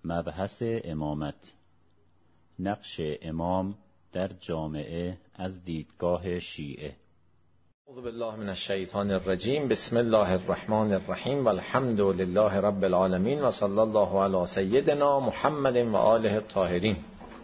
مبحث امامت، نقش امام در جامعه از دیدگاه شیعه. اعوذ بالله من الشیطان الرجیم. بسم الله الرحمن الرحیم و الحمد لله رب العالمین و صلی الله علی سیدنا محمد و آله الطاهرین.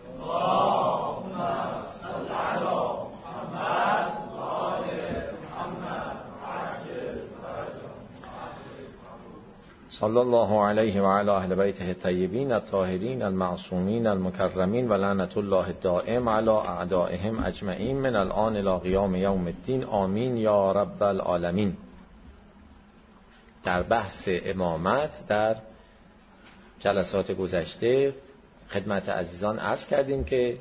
صلی الله علیه و علی اهل بیته الطیبین الطاهرین المعصومین المکرمین و لعنت الله الدائم علی اعدائهم اجمعین من الان الی قیام یوم الدین. آمین یا رب العالمین. در بحث امامت در جلسات گذشته خدمت عزیزان عرض کردیم که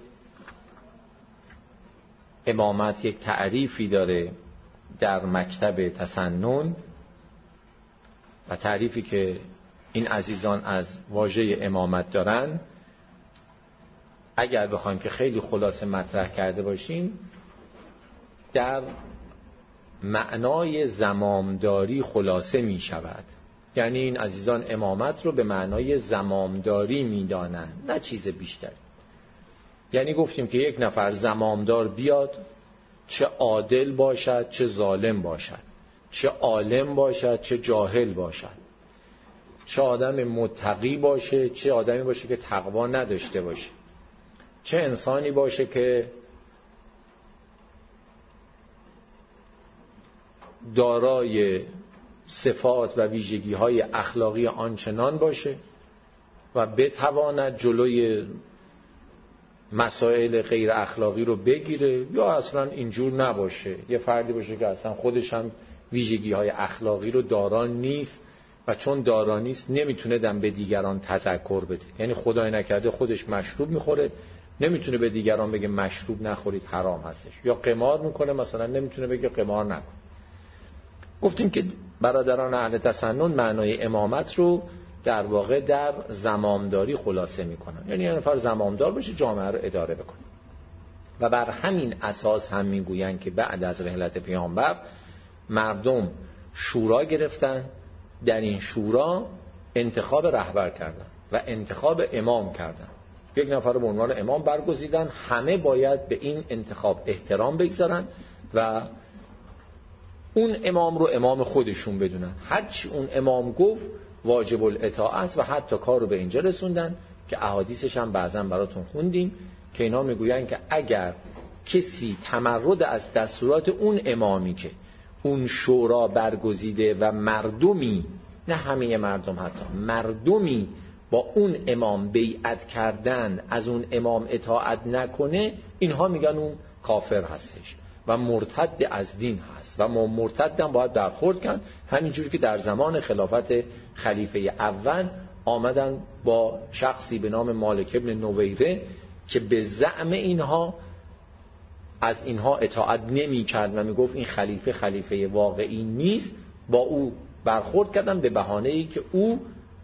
امامت یک تعریفی داره در مکتب تسنن و تعریفی که این عزیزان از واژه امامت دارن اگر بخوایم که خیلی خلاصه مطرح کرده باشیم در معنای زمامداری خلاصه می شود. یعنی این عزیزان امامت رو به معنای زمامداری می دانن، نه چیز بیشتر. یعنی گفتیم که یک نفر زمامدار بیاد، چه عادل باشد چه ظالم باشد، چه عالم باشد چه جاهل باشد، چه آدم متقی باشه چه آدمی باشه که تقوا نداشته باشه، چه انسانی باشه که دارای صفات و ویژگی‌های اخلاقی آنچنان باشه و بتواند جلوی مسائل غیر اخلاقی رو بگیره، یا اصلا اینجور نباشه، یه فردی باشه که اصلا خودش هم ویژگی‌های اخلاقی رو دارا نیست و چون دارا نیست نمیتونه دم به دیگران تذکر بده. یعنی خدای نکرده خودش مشروب میخوره، نمیتونه به دیگران بگه مشروب نخورید حرام هستش، یا قمار میکنه مثلا نمیتونه بگه قمار نکن. گفتیم که برادران اهل تسنن معنای امامت رو در واقع در زمامداری خلاصه میکنن. یعنی یه نفر زمامدار باشه، جامعه رو اداره بکنه. و بر همین اساس هم میگوین که بعد از رحلت پیامبر مردم شورا گرفتن، در این شورا انتخاب رهبر کردن و انتخاب امام کردن. یک نفر رو به عنوان امام برگزیدن، همه باید به این انتخاب احترام بگذارن و اون امام رو امام خودشون بدونن. هرچی اون امام گفت واجب الاطاعه است و حتی کار رو به اینجا رسوندن که احادیثش هم بعضا براتون خوندیم که اینا میگوین که اگر کسی تمرد از دستورات اون امامی که اون شورا برگزیده و مردمی، نه همه مردم، حتی مردمی با اون امام بیعت کردن از اون امام اطاعت نکنه، اینها میگن اون کافر هستش و مرتد از دین هست و ما مرتدم باید برخورد کن. همینجور که در زمان خلافت خلیفه اول آمدن با شخصی به نام مالک ابن نویره که به زعم اینها از اینها اطاعت نمی کرد و می گفت این خلیفه واقعی نیست، با او برخورد کردن به بهانه‌ای که او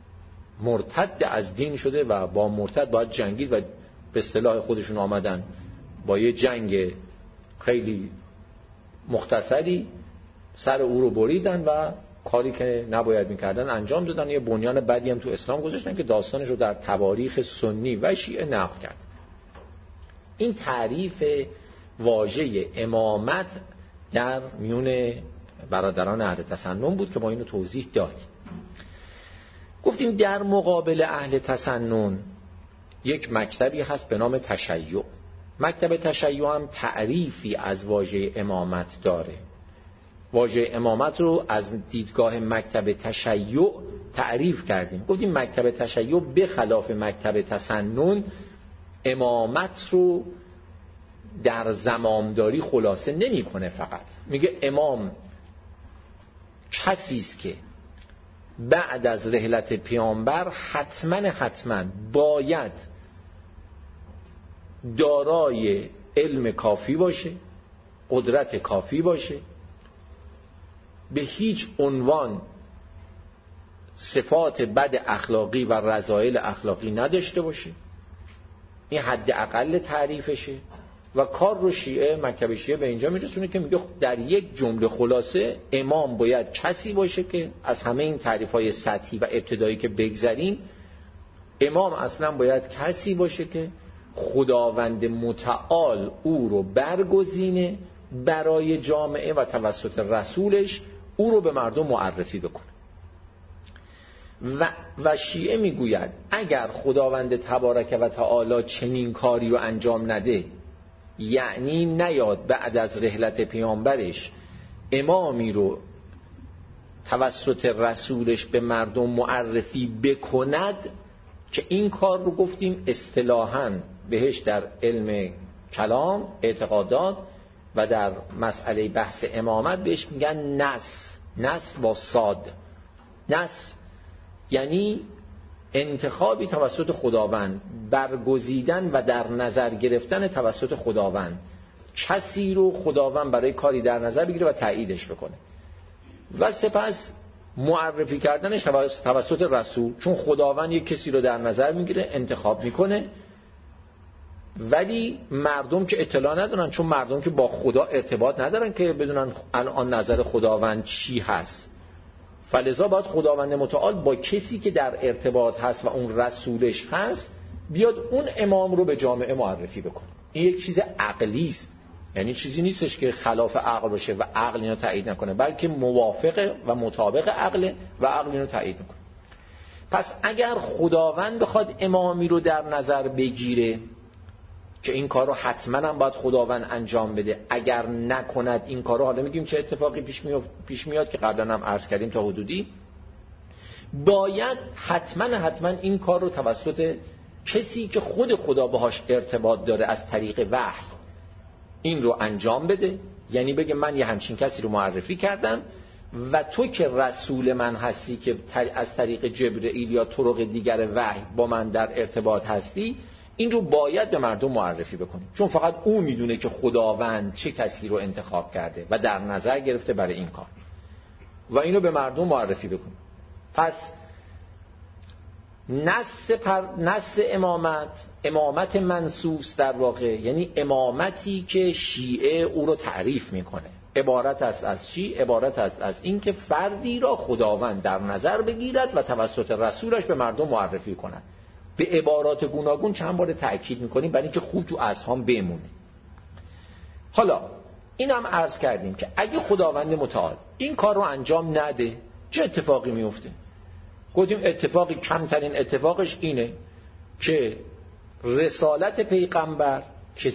مرتد از دین شده و با مرتد باید جنگید و به اصطلاح خودشون آمدن با یه جنگ خیلی مختصری سر او رو بریدن و کاری که نباید میکردن انجام دادن. یه بنیان بدی هم تو اسلام گذاشتن که داستانش رو در تواریخ سنی و شیعه نقل کرد. این تعریف واژه امامت در میون برادران اهل تسنن بود که ما اینو توضیح دادیم. گفتیم در مقابل اهل تسنن یک مکتبی هست به نام تشیع. مکتب تشیع هم تعریفی از واژه امامت داره. واژه امامت رو از دیدگاه مکتب تشیع تعریف کردیم. گفتیم مکتب تشیع به خلاف مکتب تسنن امامت رو در زمامداری خلاصه نمی کنه، فقط میگه امام کسی است که بعد از رحلت پیامبر حتما باید دارای علم کافی باشه، قدرت کافی باشه، به هیچ عنوان صفات بد اخلاقی و رذایل اخلاقی نداشته باشه. این حد اقل تعریفشه و کار رو شیعه، مکتب شیعه به اینجا میرسونه که میگه در یک جمله خلاصه امام باید کسی باشه که از همه این تعریف‌های سطحی و ابتدایی که بگذریم امام اصلا باید کسی باشه که خداوند متعال او رو برگزینه برای جامعه و توسط رسولش او رو به مردم معرفی بکنه. و شیعه میگوید اگر خداوند تبارک و تعالی چنین کاری رو انجام نده، یعنی نیاد بعد از رحلت پیامبرش امامی رو توسط رسولش به مردم معرفی بکند، که این کار رو گفتیم اصطلاحاً بهش در علم کلام اعتقادات و در مسئله بحث امامت بهش میگن نس با صاد. نس یعنی انتخابی توسط خداوند، برگزیدن و در نظر گرفتن توسط خداوند. کسی رو خداوند برای کاری در نظر بگیره و تاییدش بکنه و سپس معرفی کردنش توسط رسول، چون خداوند یک کسی رو در نظر میگیره، انتخاب میکنه، ولی مردم که اطلاع ندارن، چون مردم که با خدا ارتباط ندارن که بدونن الان نظر خداوند چی هست. فلذا باید خداوند متعال با کسی که در ارتباط هست و اون رسولش هست بیاد اون امام رو به جامعه معرفی بکنه. این یک چیز عقلی است، یعنی چیزی نیستش که خلاف عقل باشه و عقل اینو تایید نکنه، بلکه موافق و مطابق عقل و عقل اینو تایید میکنه. پس اگر خداوند بخواد امامی رو در نظر بگیره که این کار رو حتما هم باید خداوند انجام بده، اگر نکند این کار رو، حالا میگیم چه اتفاقی پیش میاد که قبلا هم عرض کردیم تا حدودی، باید حتما این کار رو توسط کسی که خود خدا باهاش ارتباط داره از طریق وحی این رو انجام بده. یعنی بگه من یه همچین کسی رو معرفی کردم و تو که رسول من هستی که از طریق جبرئیل یا طرق دیگر وحی با من در ارتباط هستی، این رو باید به مردم معرفی بکنی، چون فقط او میدونه که خداوند چه کسی رو انتخاب کرده و در نظر گرفته برای این کار و اینو به مردم معرفی بکنی. پس نص امامت منصوص در واقع یعنی امامتی که شیعه او رو تعریف میکنه. عبارت است از چی؟ عبارت است از این که فردی را خداوند در نظر بگیرد و توسط رسولش به مردم معرفی کند. به عبارات گوناگون چند بار تأکید میکنیم برای اینکه خوب تو اذهان بمونه. حالا این هم عرض کردیم که اگه خداوند متعال این کار رو انجام نده چه اتفاقی میفته؟ گفتیم اتفاقی کمترین اتفاقش اینه که رسالت پیغمبر که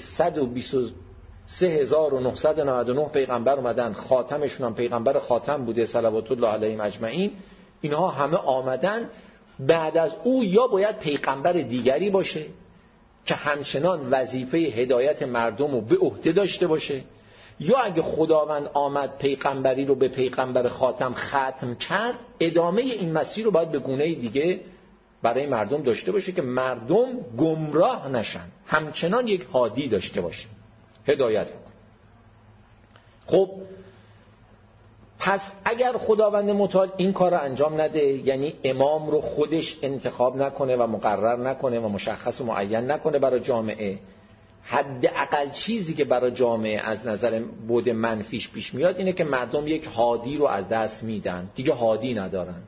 123999 پیغمبر اومدن، خاتمشون هم پیغمبر خاتم بوده صلوات الله علیهم اجمعین، اینها همه آمدن. بعد از او یا باید پیغمبر دیگری باشه که همچنان وظیفه هدایت مردم رو به عهده داشته باشه، یا اگه خداوند آمد پیغمبری رو به پیغمبر خاتم ختم کرد، ادامه این مسیر رو باید به گونه دیگه برای مردم داشته باشه که مردم گمراه نشن، همچنان یک هادی داشته باشه، هدایت بکن. خب پس اگر خداوند متعال این کار رو انجام نده، یعنی امام رو خودش انتخاب نکنه و مقرر نکنه و مشخص و معین نکنه برای جامعه، حداقل چیزی که برای جامعه از نظر بود منفیش پیش میاد اینه که مردم یک هادی رو از دست میدن، دیگه هادی ندارن،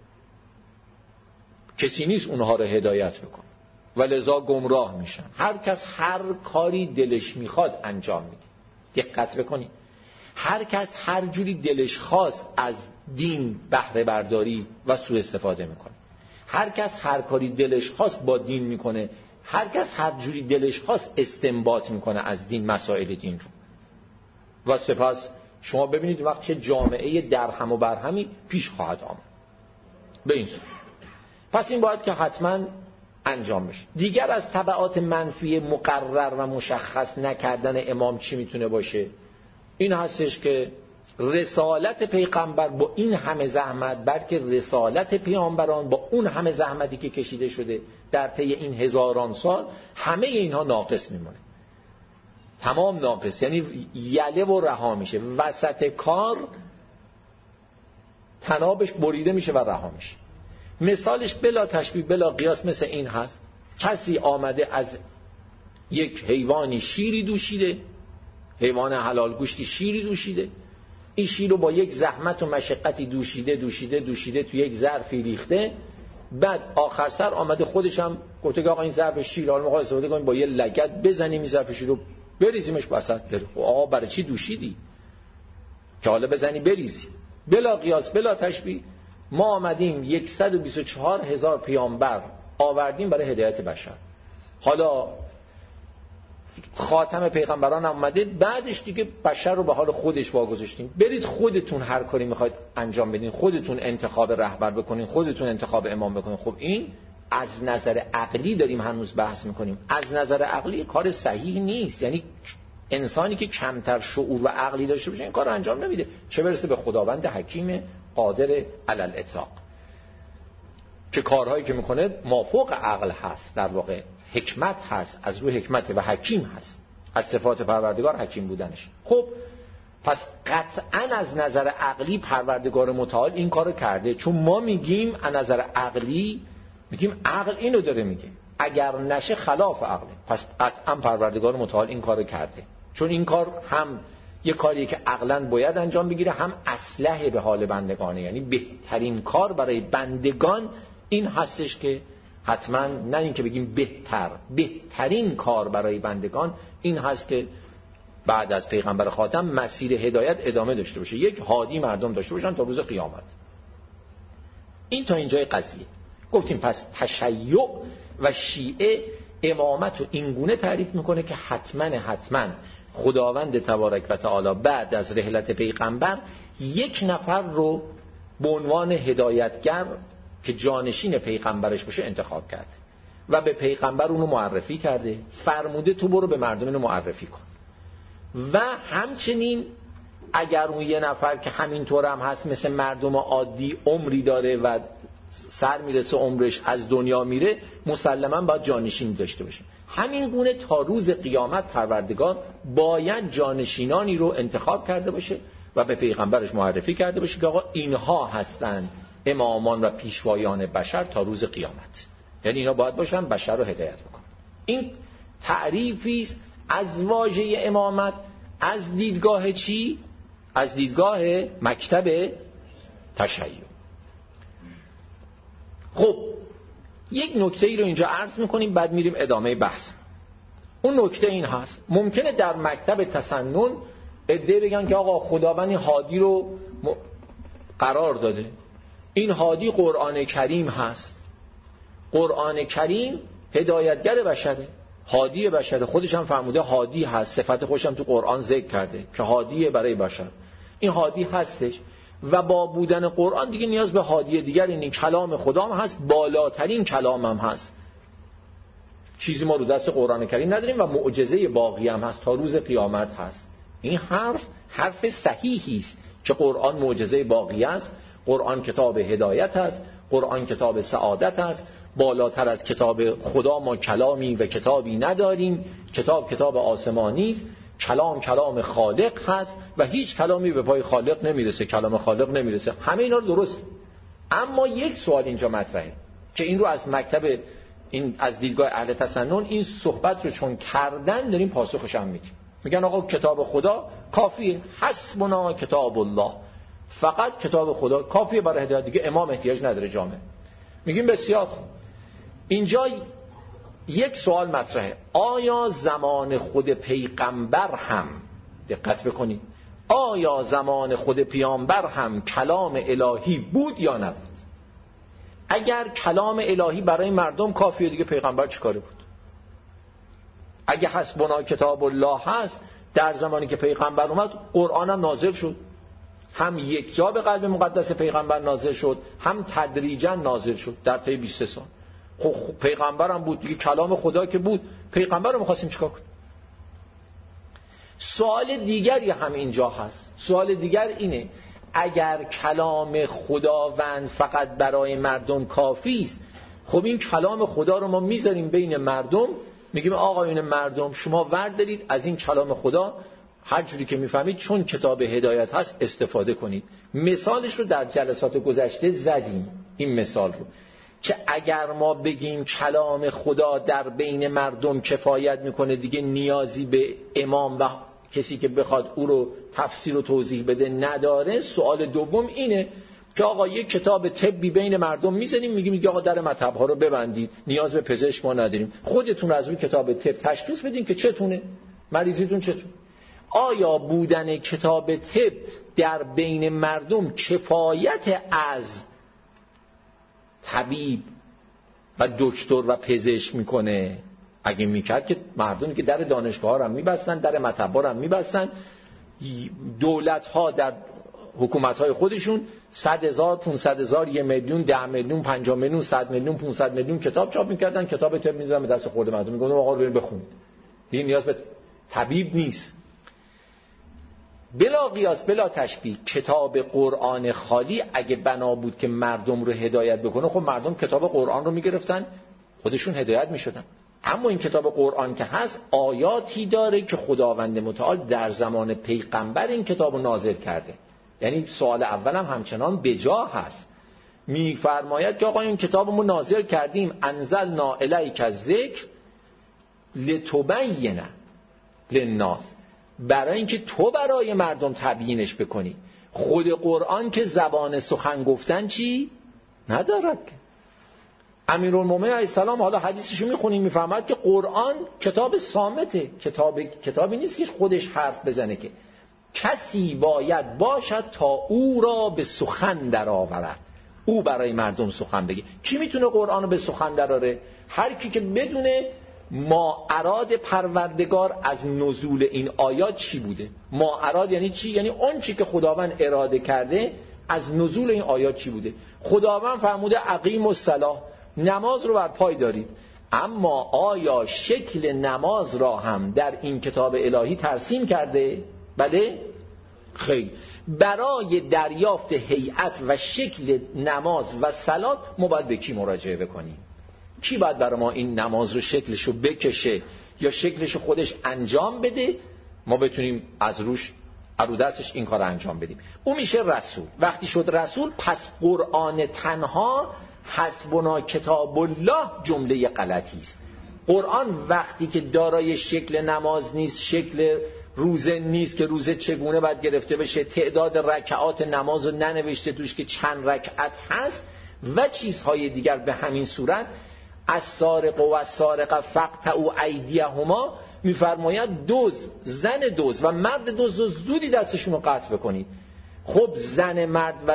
کسی نیست اونها رو هدایت بکنه و لذا گمراه میشن. هر کس هر کاری دلش میخواد انجام میده. دقت بکنید، هر کس هر جوری دلش خواست از دین بهره برداری و سوء استفاده میکنه. هر کس هر کاری دلش خواست با دین میکنه. هر کس هر جوری دلش خواست استنباط میکنه از دین، مسائل دین رو. و سپس شما ببینید وقت چه جامعه درهم و برهمی پیش خواهد آمد به این صورت. پس این باید که حتما انجام بشه. دیگر از تبعات منفی مقرر و مشخص نکردن امام چی میتونه باشه؟ این هستش که رسالت پیغمبر با این همه زحمت، بلکه رسالت پیامبران با اون همه زحمتی که کشیده شده در طی این هزاران سال، همه اینها ناقص میمونه، تمام ناقص، یعنی یله و رها میشه، وسط کار تنابش بریده میشه و رها میشه. مثالش بلا تشبیه بلا قیاس مثل این هست: کسی آمده از یک حیوانی شیری دوشیده، حیوان حلال گوشتی شیری دوشیده، این شیر رو با یک زحمت و مشقتی دوشیده تو یک ظرفی ریخته، بعد آخر سر آمده خودش هم گفته که آقا این ظرف شیر حالا می‌خواد استفاده کنیم، با یه لگد بزنیم این ظرف شیر رو بریزیمش وسط بره. آقا برای چی دوشیدی که حالا بزنی بریزی؟ بلا قیاس بلا تشبیه ما آمدیم 124,000 پیامبر آوردیم برای هدایت بشر. حالا خاتم پیغمبران اومده، بعدش دیگه بشر رو به حال خودش واگذاشتیم. برید خودتون هر کاری میخواید انجام بدین، خودتون انتخاب رهبر بکنین، خودتون انتخاب امام بکنین. خب این از نظر عقلی داریم هنوز بحث میکنیم. از نظر عقلی کار صحیح نیست. یعنی انسانی که کمتر شعور و عقلی داشته باشه این کار رو انجام نمیده، چه برسه به خداوند حکیم قادر علی الاطلاق که کارهایی که میکنه مافوق عقل هست، در واقع حکمت هست، از روی حکمت و حکیم هست، از صفات پروردگار حکیم بودنش. خب پس قطعا از نظر عقلی پروردگار متعال این کارو کرده، چون ما میگیم از نظر عقلی میگیم عقل اینو داره میگه، اگر نشه خلاف عقله. پس قطعا پروردگار متعال این کارو کرده، چون این کار هم یه کاریه که عقلاً باید انجام بگیره، هم اصلح به حال بندگانه. یعنی بهترین کار برای بندگان این هستش که حتما، نه این که بگیم بهترین کار برای بندگان این هست که بعد از پیغمبر خاتم مسیر هدایت ادامه داشته باشه، یک هادی مردم داشته باشن تا روز قیامت. این تا اینجای قضیه. گفتیم پس تشیع و شیعه امامت رو اینگونه تعریف میکنه که حتما خداوند تبارک و تعالی بعد از رحلت پیغمبر یک نفر رو به عنوان هدایتگر که جانشین پیغمبرش باشه انتخاب کرده و به پیغمبر اونو معرفی کرده، فرموده تو برو به مردم اینو معرفی کن. و همچنین اگر اون یه نفر که همینطور هم هست مثل مردم عادی عمری داره و سر میرسه عمرش از دنیا میره، مسلماً باید جانشین داشته باشه. همین گونه تا روز قیامت پروردگار باید جانشینانی رو انتخاب کرده باشه و به پیغمبرش معرفی کرده باشه که آقا اینها هستند امامان و پیشوایان بشر تا روز قیامت. یعنی اینا باید باشن بشر رو هدایت بکنن. این تعریفی است از واژه امامت از دیدگاه چی؟ از دیدگاه مکتب تشیع. خب یک نکته ای رو اینجا عرض میکنیم بعد میریم ادامه بحث. اون نکته این هست ممکنه در مکتب تسنن عده بگن که آقا خداوند هادی رو قرار داده، این هادی قرآن کریم هست، قرآن کریم هدایتگر بشره، هادی بشره، خودش هم فرموده هادی هست، صفت خودش هم تو قرآن ذکر کرده که هادی برای بشر. این هادی هستش و با بودن قرآن دیگه نیاز به هادی دیگر این کلام خدا هم هست، بالاترین کلام هم هست، چیزی ما رو دست قرآن کریم نداریم و معجزه باقی هم هست تا روز قیامت هست. این حرف صحیحی است که قرآن معجزه باقی است، قرآن کتاب هدایت است، قرآن کتاب سعادت است، بالاتر از کتاب خدا ما کلامی و کتابی نداریم، کتاب آسمانی است، کلام خالق هست و هیچ کلامی به پای خالق نمیرسه، کلام خالق نمیرسه. همه اینا درست. اما یک سوال اینجا مطرحه که این رو از مکتب این از دیدگاه اهل تسنن این صحبت رو چون کردن داریم پاسخش هم میدیم. میگن آقا کتاب خدا کافیه، حسبنا کتاب الله، فقط کتاب خدا کافیه برای هدایت، دیگه امام احتیاج نداره جامعه. میگیم بسیار خوب. اینجا یک سوال مطرحه، آیا زمان خود پیغمبر هم، دقت بکنید، آیا زمان خود پیامبر هم کلام الهی بود یا نبود؟ اگر کلام الهی برای مردم کافیه دیگه پیغمبر چیکاره بود؟ اگه حسبنا کتاب الله هست، در زمانی که پیغمبر اومد قرآن هم نازل شد، هم یک جا به قلب مقدس پیغمبر نازل شد، هم تدریجا نازل شد در طی 23 سال. خب پیغمبر هم بود دیگه، کلام خدا که بود، پیغمبر رو می‌خواستیم چیکار کنیم؟ سوال دیگری هم اینجا هست. سوال دیگر اینه، اگر کلام خداوند فقط برای مردم کافی است، خب این کلام خدا رو ما میذاریم بین مردم، میگیم آقایون مردم شما ورد دارید از این کلام خدا هر جوری که میفهمید، چون کتاب هدایت هست استفاده کنید. مثالش رو در جلسات گذشته زدیم، این مثال رو که اگر ما بگیم کلام خدا در بین مردم کفایت میکنه، دیگه نیازی به امام و کسی که بخواد او رو تفسیر و توضیح بده نداره. سوال دوم اینه که آقا یک کتاب طبی بین مردم میزنیم، میگیم آقا در مطب ها رو ببندید، نیاز به پزشک ما نداریم، خودتون از روی کتاب طب تشخیص بدین که چتونه، مریضیتون چتونه. آیا بودن کتاب طب در بین مردم کفایت از طبیب و دکتر و پزشک میکنه؟ اگه میکرد که مردمی که در دانشگاه ها رو میبستن، در مطب ها رو میبستن، دولت ها در حکومت های خودشون 100,000 500,000 1 میلیون 10 میلیون 50 میلیون 100 میلیون 500 میلیون کتاب چاپ میکردن، کتاب طب میذارن به دست خود مردم، میگن آقا برید بخونید، دیگه نیاز به طبیب نیست. بلا قیاس بلا تشبیه کتاب قرآن خالی اگه بنا بود که مردم رو هدایت بکنه، خب مردم کتاب قرآن رو میگرفتن خودشون هدایت میشدن. اما این کتاب قرآن که هست آیاتی داره که خداوند متعال در زمان پیغمبر این کتاب رو نازل کرده. یعنی سوال اولم همچنان بجا هست، میفرماید که آقا این کتاب رو نازل کردیم، انزلنا الیک الذکر لتبین للناس، برای اینکه تو برای مردم تبیینش بکنی. خود قرآن که زبان سخن گفتن چی ندارد. امیرالمومنین علیه السلام، حالا حدیثشو میخونیم، میفهمد که قرآن کتاب صامته، کتابی نیست که خودش حرف بزنه، که کسی باید باشد تا او را به سخن در آورد، او برای مردم سخن بگه. کی میتونه قرآن رو به سخن دراره؟ هر کی که بدونه ما اراد پروردگار از نزول این آیات چی بوده. ما اراد یعنی چی؟ یعنی اون چی که خداوند اراده کرده از نزول این آیات چی بوده. خداوند فرموده اقیم الصلاة، نماز رو بر پای دارید، اما آیا شکل نماز را هم در این کتاب الهی ترسیم کرده؟ بله؟ خیر. برای دریافت هیئت و شکل نماز و صلات ما باید به کی مراجعه بکنیم؟ کی باید برای ما این نماز رو شکلشو بکشه یا شکلشو خودش انجام بده، ما بتونیم از روش رو دستش این کار انجام بدیم؟ اون میشه رسول. وقتی شد رسول، پس قرآن تنها حسبنا کتاب الله جمله غلطی است. قرآن وقتی که دارای شکل نماز نیست، شکل روزه نیست که روزه چگونه باید گرفته بشه، تعداد رکعات نماز رو ننوشته توش که چند رکعت هست و چیزهای دیگر به همین صورت، السارق و السارقه فقطعوا ایدیهما، میفرماید زن دزد و مرد دزد رو زودی دستشون رو قطع بکنید. خب زن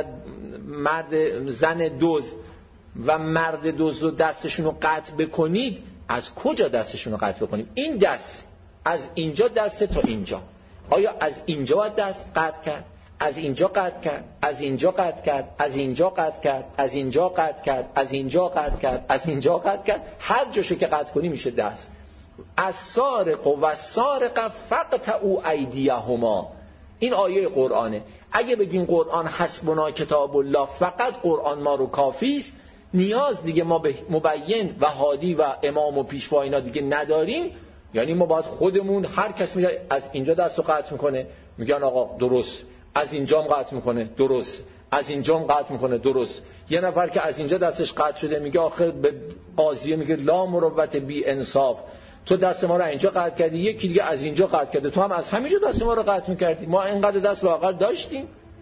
دزد و مرد دزد رو دستشون رو قطع بکنید، از کجا دستشون رو قطع بکنیم؟ این دست از اینجا دست تا اینجا، آیا از اینجا باید دست قطع کرد؟ از اینجا قطع کرد، از اینجا قطع کرد، از اینجا قطع کرد، از اینجا قطع کرد، از اینجا قطع کرد، از اینجا قطع کرد، هر جاشو که قطع کنی میشه دست. السارق و السارقه فقطعوا ایدیهما، این آیه قرآنه. اگه بگیم قرآن حسبنا کتاب الله، فقط قرآن ما رو کافی است، نیاز دیگه ما به مبین و هادی و امام و پیشوا اینا دیگه نداریم، یعنی ما باید خودمون، هر کس میره از اینجا دستو قطع میکنه میگن آقا درست، از اینجام قطع میکنه درست، از اینجام قطع میکنه درست. یه نفر که از اینجا دستش قطع شده میگه آخر به قاضیه میگه لا مروت بی انصاف، تو دست ما رو اینجا قطع کردی، یکی دیگه از اینجا قطع کرده، تو هم از همینجا دست ما رو قطع میکردی، ما اینقدر دست لااقل داشتیم.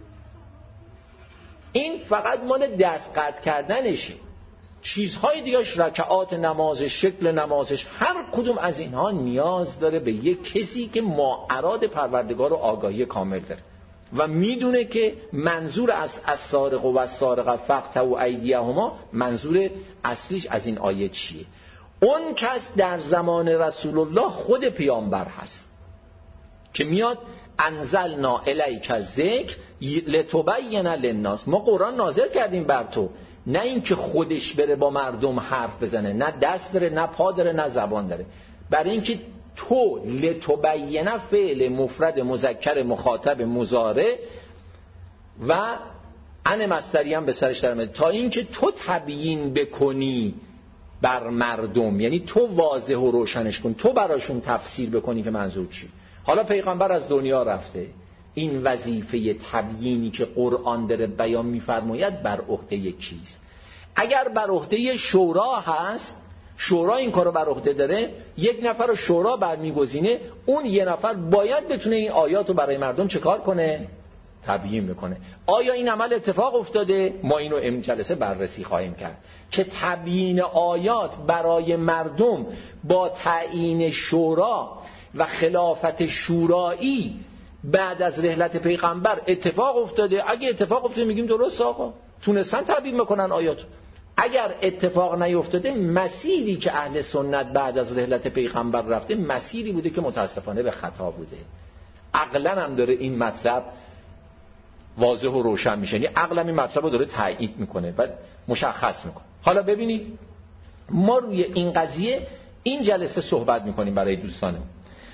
این فقط مال دست قطع کردنشه. چیزهای دیگهش، رکعات نمازش، شکل نمازش، هر کدوم از اینها نیاز داره به یک کسی که ما اراد پروردگار و آگاهی کامل داره و میدونه که منظور از السارق و السارقه فقطعوا ایدیهما، منظور اصلیش از این آیه چیه. اون کس در زمان رسول الله خود پیامبر هست که میاد انزلنا الیک الذکر لتبین للناس، ما قرآن نازل کردیم بر تو، نه اینکه خودش بره با مردم حرف بزنه، نه دست داره، نه پا داره، نه زبان داره، برای اینکه تو لتبین فعل مفرد مذکر مخاطب مضارع و ان مصدری هم به سرش در میاد، تا اینکه تو تبیین بکنی بر مردم، یعنی تو واضح و روشنش کن، تو براشون تفسیر بکنی که منظور چی. حالا پیغمبر از دنیا رفته، این وظیفه تبیینی که قرآن داره بیان می‌فرماید بر عهده کیست؟ اگر بر عهده شورا هست، شورا این کارو بر عهده داره، یک نفر رو شورا برمیگزینه، اون یه نفر باید بتونه این آیات رو برای مردم چه کار کنه؟ تبیین میکنه. آیا این عمل اتفاق افتاده؟ ما اینو این جلسه بررسی خواهیم کرد که تبیین آیات برای مردم با تعیین شورا و خلافت شورایی بعد از رحلت پیغمبر اتفاق افتاده. اگه اتفاق افتاده میگیم درست آقا، تونستن تبیین میکنن آیات. اگر اتفاق نیفتاده، مسیری که اهل سنت بعد از رحلت پیغمبر رفته مسیری بوده که متاسفانه به خطا بوده. عقلا هم داره این مطلب واضح و روشن میشه، یعنی عقلا این مطلب رو داره تایید میکنه و مشخص میکنه. حالا ببینید ما روی این قضیه این جلسه صحبت میکنیم برای دوستانم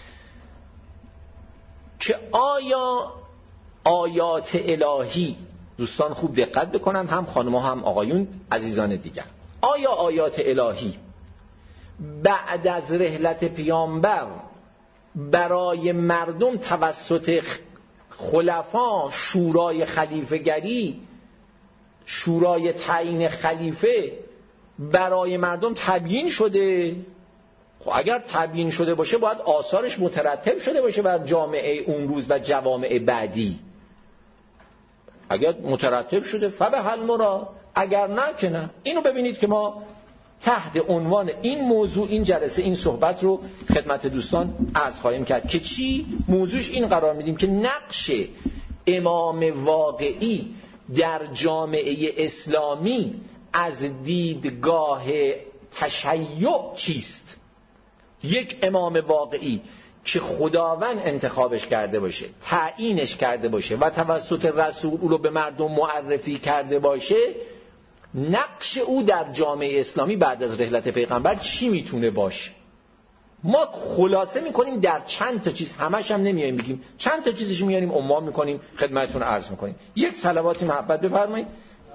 که آیا آیات الهی، دوستان خوب دقت بکنن، هم خانم‌ها هم آقایون عزیزان دیگر، آیا آیات الهی بعد از رحلت پیامبر برای مردم توسط خلفا، شورای خلیفه‌گری، شورای تعیین خلیفه برای مردم تبیین شده؟ خب اگر تبیین شده باشه باید آثارش مترتب شده باشه بر جامعه اون روز و جوامع بعدی. اگر مترتب شده فبحل مراد، اگر نه که نه. اینو ببینید که ما تحت عنوان این موضوع این جلسه این صحبت رو خدمت دوستان عرض خواهیم کرد که چی؟ موضوعش این قرار میدیم که نقش امام واقعی در جامعه اسلامی از دیدگاه تشیع چیست. یک امام واقعی که خداوند انتخابش کرده باشه، تعیینش کرده باشه و توسط رسول او رو به مردم معرفی کرده باشه، نقش او در جامعه اسلامی بعد از رحلت پیغمبر چی میتونه باشه؟ ما خلاصه میکنیم در چند تا چیز، همش هم نمیایم بگیم، چند تا چیزش میاریم عنوان میکنیم خدمتتون عرض میکنیم. یک صلواتی محبت بفرمایید.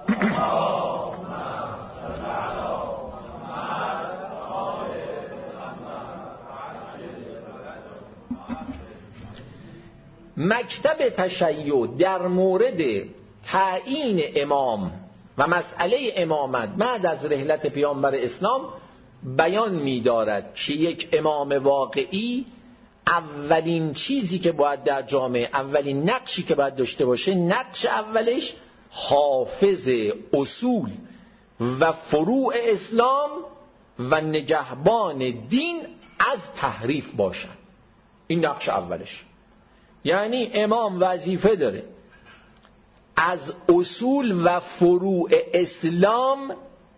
مکتب تشیع در مورد تعیین امام و مسئله امامت بعد از رحلت پیامبر اسلام بیان می‌دارد که یک امام واقعی اولین چیزی که باید در جامعه، اولین نقشی که باید داشته باشه، نقش اولش حافظ اصول و فروع اسلام و نگهبان دین از تحریف باشد. این نقش اولش. یعنی امام وظیفه داره از اصول و فروع اسلام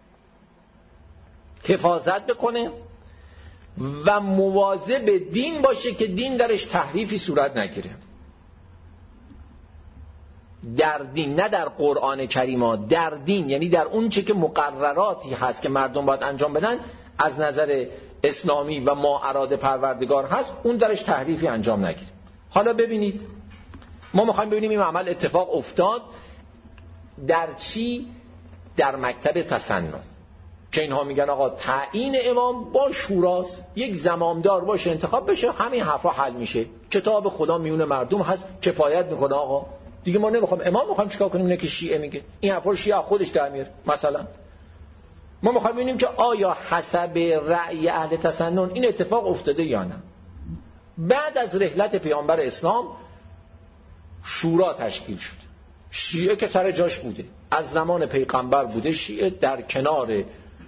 حفاظت بکنه و مواظب دین باشه که دین درش تحریفی صورت نگیره. در دین، نه در قرآن کریما، در دین، یعنی در اون چه که مقرراتی هست که مردم باید انجام بدن از نظر اسلامی و ما اراده پروردگار هست، اون درش تحریفی انجام نگیره. حالا ببینید ما میخوایم ببینیم این عمل اتفاق افتاد در چی؟ در مکتب تسنن، که اینها میگن آقا تعیین امام با شوراست، یک زمامدار باشه انتخاب بشه، همین حرفا حل میشه، کتاب خدا میون مردم هست، کفایت میکنه آقا دیگه، ما نمیخوایم امام، میخوایم چیکار کنیم؟ اینه که شیعه میگه این حرفا رو شیعه خودش در میاره. مثلا ما میخوایم ببینیم که آیا حسب رأی اهل تسنن این اتفاق افتاده یا نه. بعد از رحلت پیامبر اسلام شورا تشکیل شد، شیعه که سر جاش بوده، از زمان پیغمبر بوده، شیعه در کنار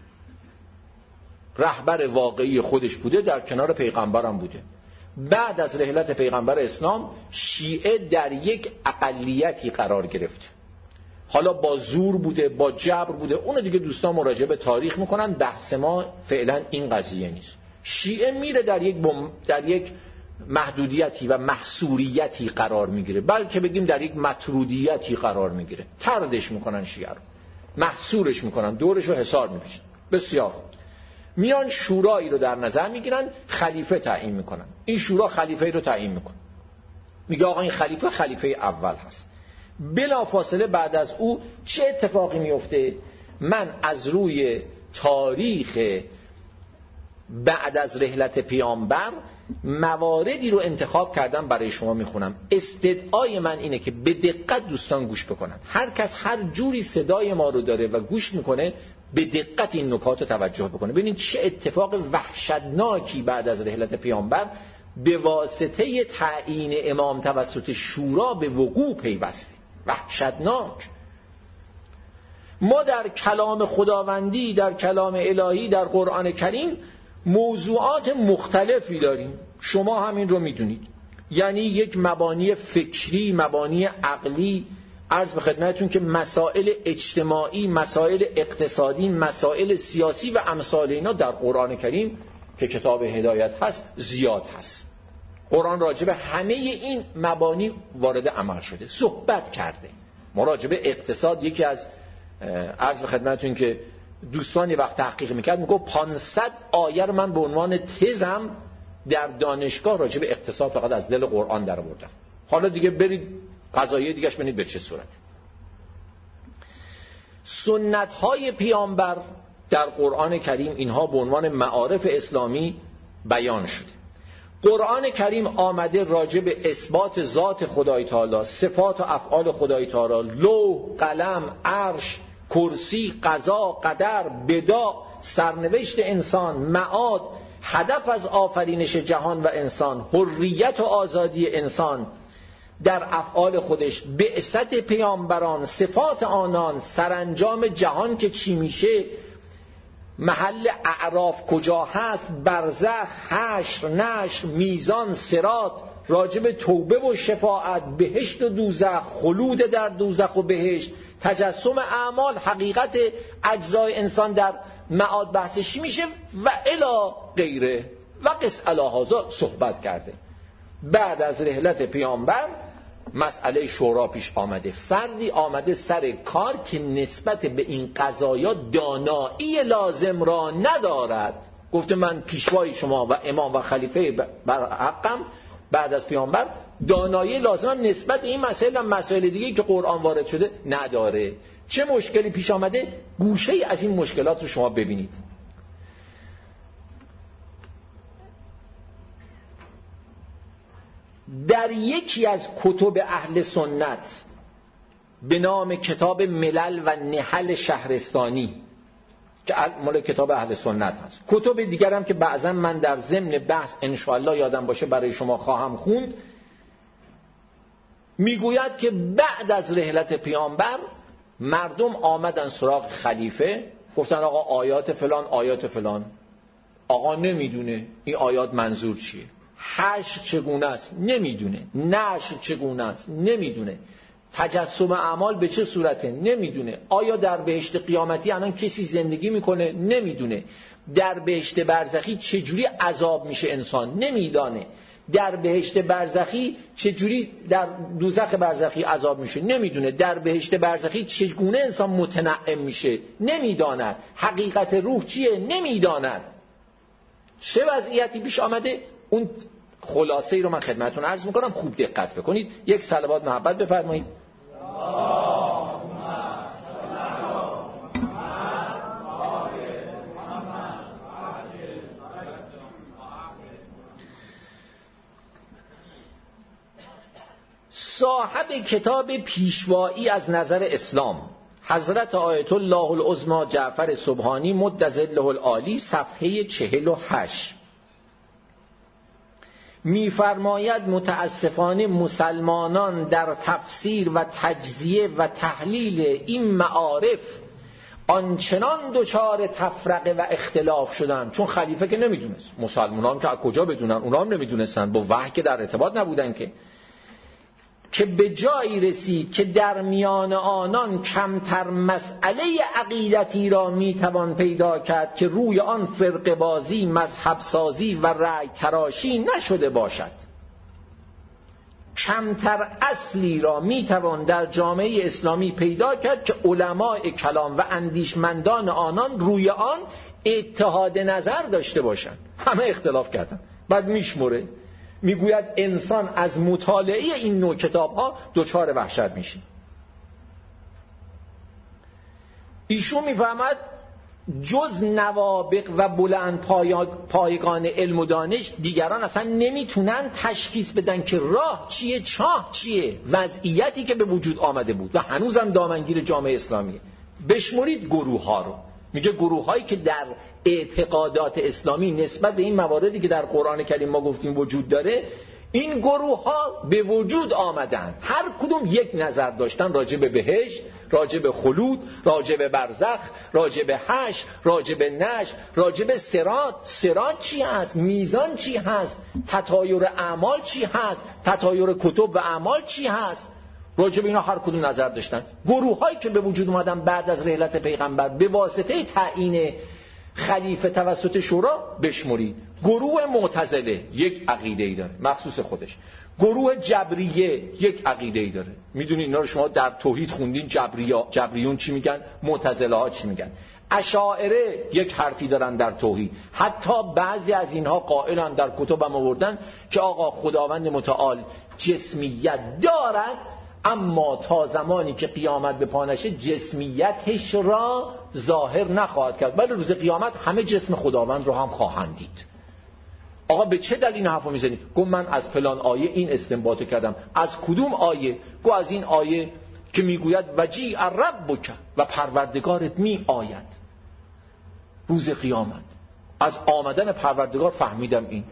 رهبر واقعی خودش بوده، در کنار پیغمبر هم بوده. بعد از رحلت پیغمبر اسلام شیعه در یک اقلیتی قرار گرفته، حالا با زور بوده، با جبر بوده، اون دیگه دوستان مراجعه به تاریخ میکنن، بحث ما فعلا این قضیه نیست. شیعه میره در یک محدودیتی و محصوریتی قرار میگیره، بلکه بگیم در یک مطرودیتی قرار میگیره، طردش میکنن شیعه رو، محصورش میکنن، دورش رو حصار میبشن. بسیار میان شورایی رو در نظر میگیرن، خلیفه تعیین میکنن. این شورا خلیفه رو تعیین میکنه، میگه آقا این خلیفه اول هست. بلا فاصله بعد از او چه اتفاقی میفته؟ من از روی تاریخ بعد از رحلت پیامبر مواردی رو انتخاب کردم برای شما میخونم. استدعای من اینه که به دقت دوستان گوش بکنن. هر کس هر جوری صدای ما رو داره و گوش میکنه به دقت این نکات رو توجه بکنه. ببینید چه اتفاق وحشتناکی بعد از رحلت پیامبر به واسطه تعیین امام توسط شورا به وقوع پیوسته. وحشتناک. ما در کلام خداوندی، در کلام الهی، در قرآن کریم موضوعات مختلفی داریم. شما همین رو میدونید. یعنی یک مبانی فکری، مبانی عقلی، عرض به خدمتتون که مسائل اجتماعی، مسائل اقتصادی، مسائل سیاسی و امثال اینا در قرآن کریم که کتاب هدایت هست زیاد هست. قرآن راجع به همه این مبانی وارد عمل شده، صحبت کرده. ما راجع به اقتصاد، یکی از عرض به خدمتتون که دوستان یه وقت تحقیق میکرد، میگفت 500 آیه رو من به عنوان تزم در دانشگاه راجع به اقتصاد فقط از دل قرآن در آوردم. حالا دیگه برید قضایای دیگه‌اش ببینید به چه صورت. سنت‌های پیامبر در قرآن کریم اینها به عنوان معارف اسلامی بیان شده. قرآن کریم آمده راجع به اثبات ذات خدای تعالی، صفات و افعال خدای تعالی، لوح، قلم، عرش، کرسی، قضا، قدر، بداع، سرنوشت انسان، معاد، هدف از آفرینش جهان و انسان، حریت و آزادی انسان در افعال خودش، بعثت پیامبران، صفات آنان، سرانجام جهان که چی میشه، محل اعراف کجا هست، برزخ، حشر، نشر، میزان، صراط، راجب توبه و شفاعت، بهشت و دوزخ، خلود در دوزخ و بهشت، تجسم اعمال، حقیقت اجزای انسان در معاد بحثش میشه و الی غیره و قس علی هذا صحبت کرده. بعد از رحلت پیامبر مسئله شورا پیش آمده. فردی آمده سر کار که نسبت به این قضایا دانایی لازم را ندارد، گفته من پیشوای شما و امام و خلیفه بر حقم بعد از پیامبر، دانایی لازمم نسبت به این مسائل و مسائل دیگه که قرآن وارد شده نداره. چه مشکلی پیش آمده؟ گوشه ای از این مشکلات رو شما ببینید. در یکی از کتب اهل سنت به نام کتاب ملل و نحل شهرستانی که مال کتاب اهل سنت هست، کتب دیگر هم که بعضا من در ضمن بحث انشاءالله یادم باشه برای شما خواهم خوند، میگوید که بعد از رحلت پیامبر مردم آمدن سراغ خلیفه، گفتن آقا آیات فلان آیات فلان، آقا نمیدونه این آیات منظور چیه، حشر چگونه است نمیدونه، نشر چگونه است نمیدونه، تجسم اعمال به چه صورته نمیدونه، آیا در بهشت قیامتی الان کسی زندگی میکنه نمیدونه، در بهشت برزخی چجوری عذاب میشه انسان نمیدانه، در بهشت برزخی چجوری در دوزخ برزخی عذاب میشه نمیدونه، در بهشت برزخی چگونه انسان متنعم میشه نمیداند، حقیقت روح چیه نمیداند. چه وضعیتی پیش آمده؟ اون خلاصه ای رو من خدمتتون عرض میکنم، خوب دقت بکنید. یک صلوات محبت بفرمایید. صاحب کتاب پیشوایی از نظر اسلام حضرت آیت الله العظمی جعفر سبحانی مد ظله العالی صفحه 48 می‌فرماید متاسفانه مسلمانان در تفسیر و تجزیه و تحلیل این معارف آنچنان دچار تفرقه و اختلاف شدن، چون خلیفه که نمیدونست، مسلمانان که از کجا بدونن، اونا هم نمیدونستن، با وحی که در ارتباط نبودن که به جایی رسید که در میان آنان کمتر مسئله عقیدتی را میتوان پیدا کرد که روی آن فرقه بازی، مذهب سازی و رأی تراشی نشده باشد. کمتر اصلی را میتوان در جامعه اسلامی پیدا کرد که علماء کلام و اندیشمندان آنان روی آن اتحاد نظر داشته باشند. همه اختلاف کردن. بعد میشمره میگوید انسان از مطالعه این نوع کتاب ها دچار وحشت میشه. ایشون میفهمد جز نوابغ و بلند پایگان علم و دانش دیگران اصلا نمیتونن تشخیص بدن که راه چیه چاه چیه، وضعیتی که به وجود آمده بود و هنوزم دامنگیر جامعه اسلامیه. بشمرید گروه ها رو، میگه گروه هایی که در اعتقادات اسلامی نسبت به این مواردی که در قرآن کریم ما گفتیم وجود داره، این گروه ها به وجود آمدن، هر کدوم یک نظر داشتن راجع به بهشت، راجع به خلود، راجع به برزخ، راجع به حشر، راجع به نشر، راجع به صراط. صراط چی هست؟ میزان چی هست؟ تطایر اعمال چی هست؟ تطایر کتب و اعمال چی هست؟ راجع به اینا هر کدوم نظر داشتن. گروه هایی که به وجود اومدن بعد از رحلت پیغمبر به واسطه تعیین خلیفه توسط شورا بشمرید. گروه معتزله یک عقیده‌ای داره مخصوص خودش. گروه جبریه یک عقیده‌ای داره. میدونید اینا رو شما در توحید خوندین. جبریون چی میگن؟ معتزله ها چی میگن؟ اشاعره یک حرفی دارن در توحید. حتی بعضی از اینها قائلن، در کتبم آوردن که آقا خداوند متعال جسمیت دارد، اما تا زمانی که قیامت به پا نشه جسمیتش را ظاهر نخواهد کرد، ولی روز قیامت همه جسم خداوند رو هم خواهند دید. آقا به چه دلیل این حرفو میزنی؟ گفت من از فلان آیه این استنباط کردم. از کدوم آیه؟ گفت از این آیه که میگوید وجیء ربک و پروردگارت می آید روز قیامت. از آمدن پروردگار فهمیدم این.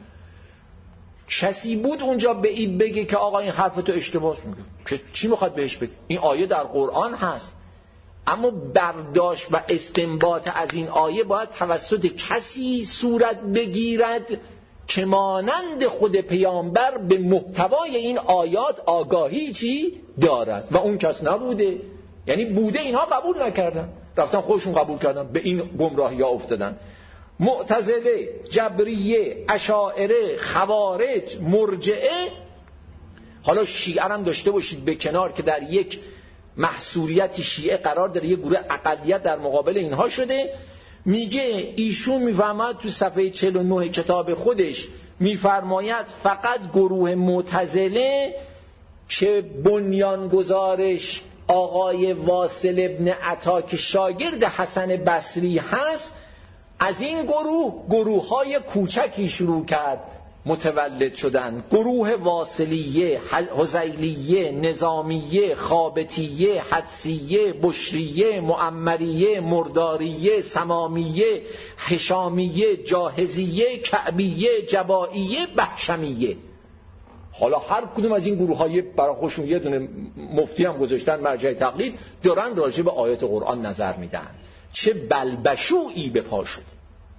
کسی بود اونجا به این بگه که آقا این حرف تو اشتباه میگه؟ که چی میخواد بهش بگه؟ این آیه در قرآن هست، اما برداشت و استنباط از این آیه باید توسط کسی صورت بگیرد که مانند خود پیامبر به محتوای این آیات آگاهی چی دارد، و اون کس نبوده. یعنی بوده اینها قبول نکردن، رفتن خودشون قبول کردن، به این گمراهی ها افتادن. معتزله، جبریه، اشاعره، خوارج، مرجعه. حالا شیعه هم داشته باشید به کنار که در یک محصوریت شیعه قرار داره، یک گروه اقلیت در مقابل اینها شده. میگه ایشون میفرماید تو صفحه 49 کتاب خودش میفرماید فقط گروه معتزله که بنیانگذارش آقای واصل ابن عطا که شاگرد حسن بصری هست، از این گروه های کوچکی شروع کرد متولد شدن. گروه واصلیه، حزیلیه، نظامیه، خابتیه، حدسیه، بشریه، معمریه، مرداریه، سمامیه، حشامیه، جاهزیه، کعبیه، جبائیه، بهشمیه. حالا هر کدوم از این گروه های برای خودشون یه دونه مفتی هم گذاشتن، مرجع تقلید دارن، راجع به آیات قرآن نظر میدن. چه بلبشویی به پا شد.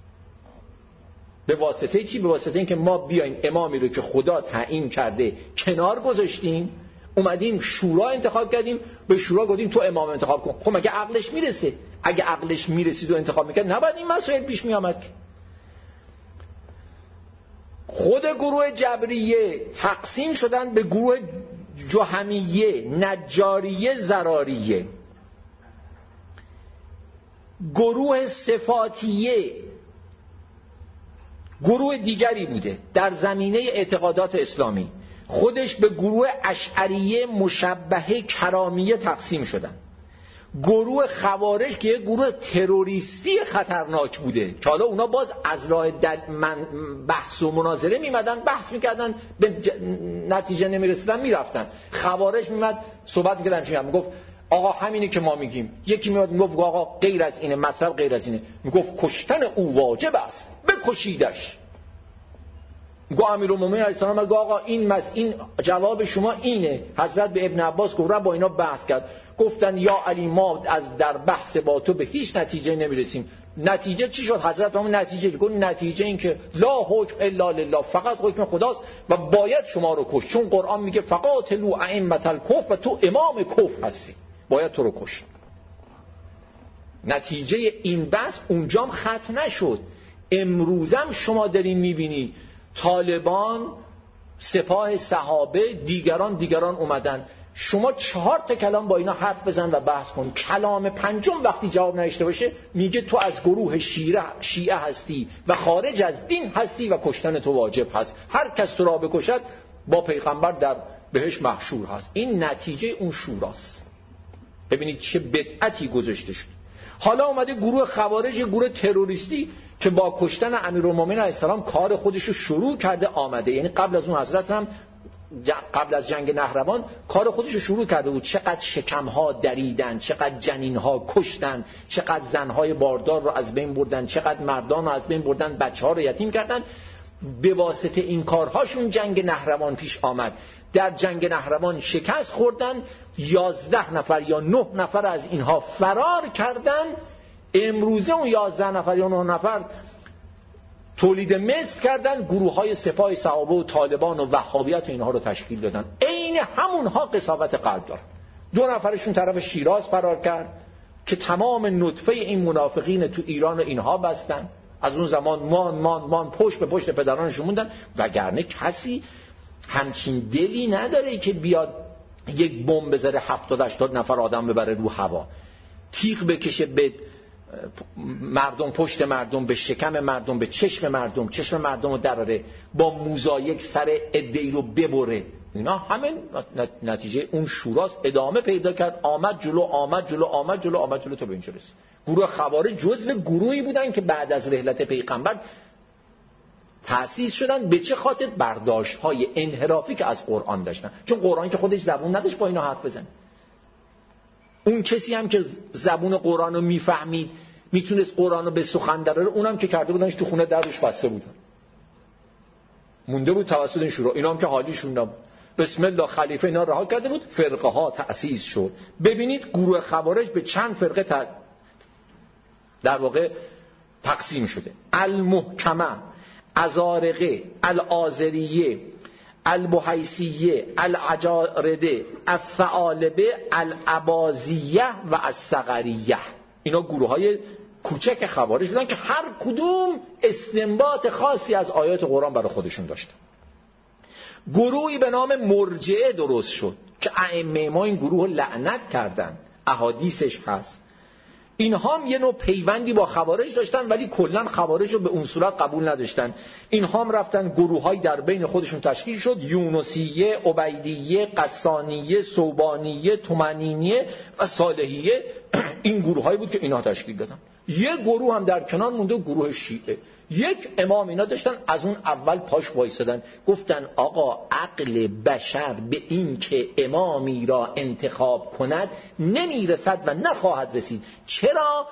به واسطه چی؟ به واسطه اینکه ما بیایم امامی رو که خدا تعیین کرده کنار گذاشتیم، اومدیم شورا انتخاب کردیم، به شورا گفتیم تو امام انتخاب کن. خب مگه عقلش میرسه؟ اگه عقلش میرسید و انتخاب میکرد نباید این مسائل پیش میامد. خود گروه جبریه تقسیم شدن به گروه جهمیه، نجاریه، زراریه. گروه صفاتیه گروه دیگری بوده در زمینه اعتقادات اسلامی، خودش به گروه اشعریه، مشبهه، کرامیه تقسیم شدن. گروه خوارج که یک گروه تروریستی خطرناک بوده که حالا اونا باز از راه بحث و مناظره میمدن، بحث میکردن، به نتیجه نمیرسیدن میرفتن. خوارج میمد صحبت میکردن چی هم میگفت آقا همینه که ما میگیم. یکی میاد میگفت آقا غیر از اینه، مطلب غیر از اینه. میگفت کشتن او واجب است، بکشیدش. میگه امیرالمومنین علیه السلام میگه آقا این جواب شما اینه. حضرت به ابن عباس گفت با اینا بحث کرد، گفتن یا علی ما از در بحث با تو به هیچ نتیجه نمیرسیم. نتیجه چی شد؟ حضرت همون نتیجه گفت نتیجه این که لا حکم الا لله، فقط حکم خداست و باید شما رو کش، چون قرآن میگه فقاتلوا ائمة الکفر و تو امام کفر هستی، باید تو رو کش. نتیجه این بحث اونجام ختم نشد. امروزم شما دارین میبینی طالبان، سپاه صحابه، دیگران اومدن. شما 4 تا کلام با اینا حرف بزن و بحث کن، کلام پنجم وقتی جواب نشته باشه میگه تو از گروه شیعه هستی و خارج از دین هستی و کشتن تو واجب هست. هر کس تو را بکشد با پیغمبر در بهش محشور هست. این نتیجه اون شوراست. ببینید چه بدعتی گذاشته شد. حالا اومده گروه خوارج، گروه تروریستی که با کشتن امیرالمومنین علیه السلام کار خودش رو شروع کرده آمده. یعنی قبل از اون حضرت هم قبل از جنگ نهروان کار خودش رو شروع کرده بود. چقدر شکمها دریدن، چقدر جنینها کشتن، چقدر زنهای باردار رو از بین بردن، چقدر مردان رو از بین بردن، بچه‌ها رو یتیم کردن. به واسطه این کارهاشون جنگ نهروان پیش آمد. در جنگ نهروان شکست خوردن، 11 نفر یا 9 نفر از اینها فرار کردن. امروزه اون 11 نفر یا 9 نفر تولید مثل کردن، گروه های سپاه صحابه و طالبان و وهابیت و اینها رو تشکیل دادن. عین همونها قساوت قلب دارن. 2 نفرشون طرف شیراز فرار کرد که تمام نطفه این منافقین تو ایران و اینها بستن. از اون زمان مان پشت به پشت پدرانشون موندن، وگرنه کسی همچین دلی نداره که بیاد یک بمب بذاره 70-80 نفر آدم ببره رو هوا، تیغ بکشه به مردم، پشت مردم، به شکم مردم، به چشم مردم رو دراره، با موزاییک سر عده‌ای رو ببره. اینا همه نتیجه اون شوراست. ادامه پیدا کرد، آمد جلو تا به اینجا رسید. گروه خوارج جزو گروهی بودن که بعد از رحلت پیغمبر تأسیس شدن. به چه خاطر؟ برداشت‌های انحرافی که از قرآن داشتن، چون قرآن که خودش زبون نداشت با اینا حرف بزنه. اون کسی هم که زبون قرآن رو میفهمید، میتونست قرآن رو به سخن دراره، اونم که کرده بودنش تو خونه درش بسته بودن، مونده بود توسط این شورا. اینا هم که حالیشون نبود. بسم الله خلیفه اینا رها کرده بود، فرقه ها تأسیس شد. ببینید گروه خوارج به چند فرقه در واقع تقسیم شده: المحکمه، ازارقه، الازریه، البحیثیه، العجارده، الثعالبه، الاباضیه و الصغریه. اینا گروه های کوچک خوارج بودن که هر کدوم استنباط خاصی از آیات قرآن برای خودشون داشتن. گروهی به نام مرجعه درست شد که ائمه ما این گروه لعنت کردن، احادیثش هست. اینها هم یه نوع پیوندی با خوارج داشتن، ولی کلا خوارج رو به اون صورت قبول نداشتن. اینها هم رفتن گروه‌های در بین خودشون تشکیل شد: یونسیه، عبیدیه، قسانیه، ثوبانیه، تومنینیه و صالحیه. این گروه‌هایی بود که اینها تشکیل دادن. یه گروه هم در کنار مونده، گروه شیعه. یک امام اینا داشتن، از اون اول پاش وایسادن، گفتن آقا عقل بشر به این که امامی را انتخاب کند نمیرسد و نخواهد رسید. چرا؟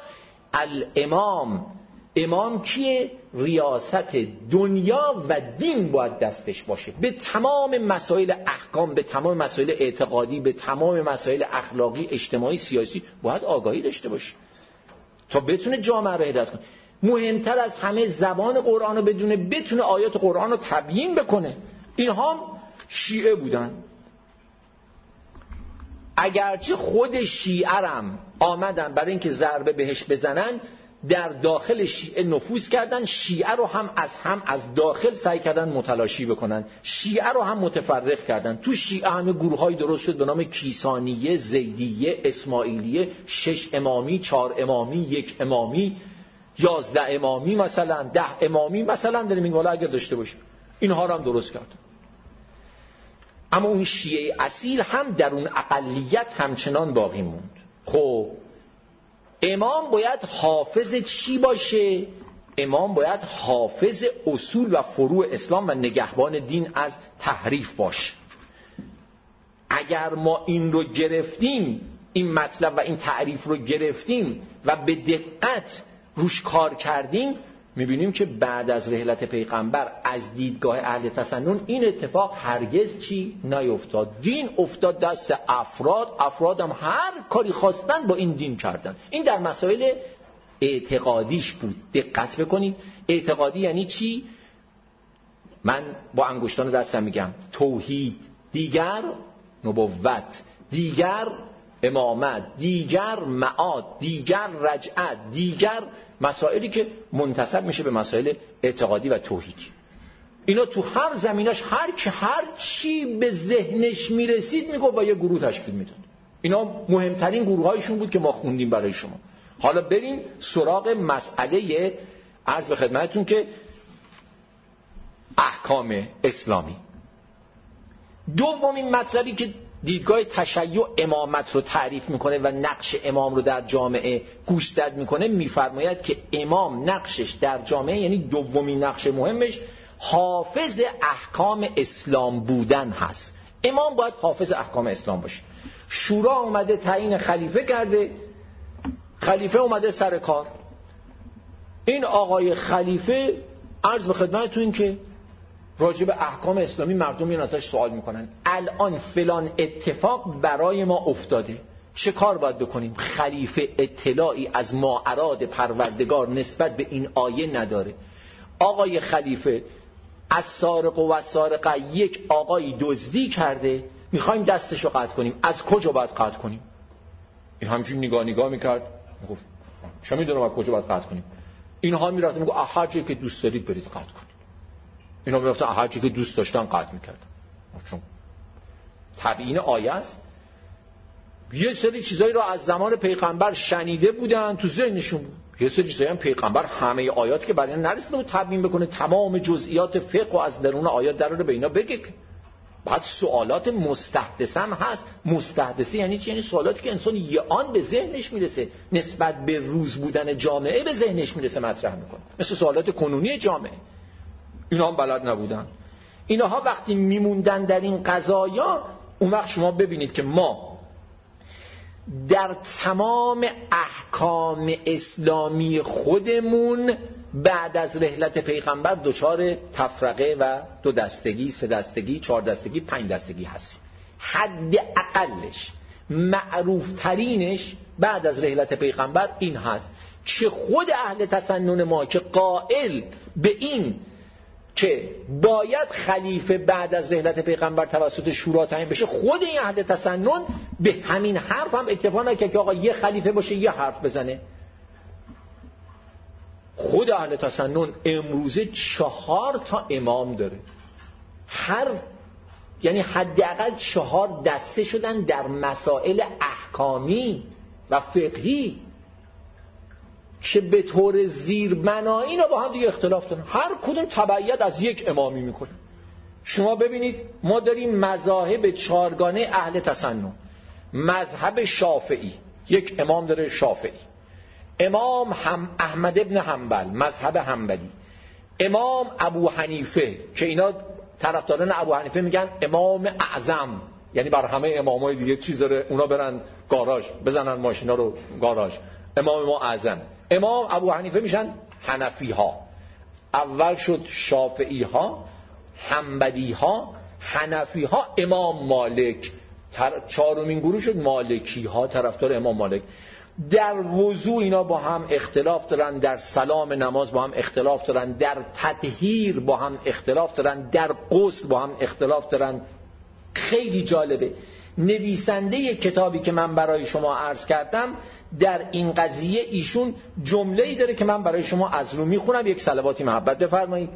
امام کیه؟ ریاست دنیا و دین باید دستش باشه. به تمام مسائل احکام، به تمام مسائل اعتقادی، به تمام مسائل اخلاقی، اجتماعی، سیاسی باید آگاهی داشته باشه تا بتونه جامعه را هدایت کنه. مهمتر از همه زبان قرآن رو بدونه، بتونه آیات قرآن رو تبیین بکنه. اینها شیعه بودن. اگرچه خود شیعه هم آمدن برای اینکه ضربه بهش بزنن، در داخل شیعه نفوذ کردن. شیعه رو هم از داخل سعی کردن متلاشی بکنن. شیعه رو هم متفرق کردن. تو شیعه همه گروه‌های درست شد به نام کیسانیه، زیدیه، اسماعیلیه، 6 امامی، 4 امامی، 1 امامی، 11 امامی، مثلا 10 امامی مثلا داریم این والا اگر داشته باشیم. اینها رو هم درست کردن. اما اون شیعه اصیل هم در اون اقلیت همچنان باقی موند. خب امام باید حافظ چی باشه؟ امام باید حافظ اصول و فروع اسلام و نگهبان دین از تحریف باشه. اگر ما این رو گرفتیم، این مطلب و این تعریف رو گرفتیم و به دقت روش کار کردیم، میبینیم که بعد از رحلت پیغمبر از دیدگاه اهل تسنن این اتفاق هرگز نیفتاد. دین افتاد دست افراد هم هر کاری خواستن با این دین کردن. این در مسائل اعتقادیش بود. دقت بکنید، اعتقادی یعنی چی؟ من با انگشتان دستم میگم توحید، دیگر نبوت، دیگر امامت، دیگر معاد، دیگر رجعت، دیگر مسائلی که منتسب میشه به مسائل اعتقادی و توحیدی. اینا تو هر زمیناش هر چی به ذهنش میرسید میگفت و یه گروه تشکیل میداد. اینا مهمترین گروهایشون بود که ما خوندیم برای شما. حالا بریم سراغ مسئله عرض به خدمتتون که احکام اسلامی. دومین مطلبی که دیدگاه تشیع امامت رو تعریف میکنه و نقش امام رو در جامعه گوشزد میکنه، میفرماید که امام نقشش در جامعه، یعنی دومین نقش مهمش، حافظ احکام اسلام بودن هست. امام باید حافظ احکام اسلام باشه. شورا اومده تعیین خلیفه کرده، خلیفه اومده سر کار. این آقای خلیفه عرض به خدمتتون که راجع به احکام اسلامی مردم میان ازش سوال میکنن. الان فلان اتفاق برای ما افتاده، چه کار باید بکنیم؟ خلیفه اطلاعی از ما اراد پروردگار نسبت به این آیه نداره. آقای خلیفه از سارق و سارقه یک آقایی دزدی کرده، میخوایم دستشو قطع کنیم، از کجا باید قطع کنیم؟ این همچین نگاه میکرد، میگفت شما میدونم از کجا باید قطع کنیم. اینها میرفتن میگفت هر جایی که دوست دارید برید قطع کنید. اینا میرفتن هر جایی که دوست داشتن قطع میکردن، چون تبیین آیه است. یه سری چیزایی رو از زمان پیغمبر شنیده بودن، تو ذهنشون بود. یه سری چیزایی هم پیغمبر همه آیاتی که برای نرسیده بود تبیین بکنه، تمام جزئیات فقه و از درون آیات در رو به اینا بگه. بعد سوالات مستحدثه هم هست. مستحدثه یعنی چی؟ یعنی سوالاتی که انسان یه آن به ذهنش میرسه، نسبت به روز بودن جامعه به ذهنش میرسه مطرح میکنه، مثل سوالات کنونی جامعه. اینا هم بلد نبودن. اینها وقتی میموندن در این قضایا، اون وقت شما ببینید که ما در تمام احکام اسلامی خودمون بعد از رحلت پیغمبر دچار تفرقه و 2 دستگی، 3 دستگی، 4 دستگی، 5 دستگی هستیم. حد اقلش، معروف ترینش بعد از رحلت پیغمبر این هست که خود اهل تسنن ما که قائل به این که باید خلیفه بعد از رحلت پیغمبر توسط شورا تعیین بشه، خود این اهل تسنن به همین حرف هم اتفاق نکرد که آقا یه خلیفه باشه یه حرف بزنه. خود اهل تسنن امروزه 4 تا امام داره، یعنی حداقل 4 دسته شدن در مسائل احکامی و فقهی که به طور زیربنایی اینا با هم دیگه اختلاف دارن، هر کدوم تبعیت از یک امامی میکنه. شما ببینید ما داریم مذاهب 4گانه اهل تسنن. مذهب شافعی یک امام داره، شافعی. امام احمد ابن حنبل، مذهب حنبلی. امام ابو حنیفه که اینا طرفداران ابو حنیفه میگن امام اعظم، یعنی بر همه امامای دیگه چیز داره، اونا برن گاراژ بزنن ماشینا رو گاراژ. امام ما اعظم. امام ابو حنیفه میشن حنفی ها. اول شد شافعی ها، حنبلی ها، حنفی ها، امام مالک. 4مین گروه شد مالکی ها، طرفدار امام مالک. در وضو اینا با هم اختلاف دارن، در سلام نماز با هم اختلاف دارن، در تطهیر با هم اختلاف دارن، در غسل با هم اختلاف دارن. خیلی جالبه، نویسنده کتابی که من برای شما عرض کردم در این قضیه ایشون جمله‌ای داره که من برای شما از رو میخونم. یک صلواتی محبت بفرمایید.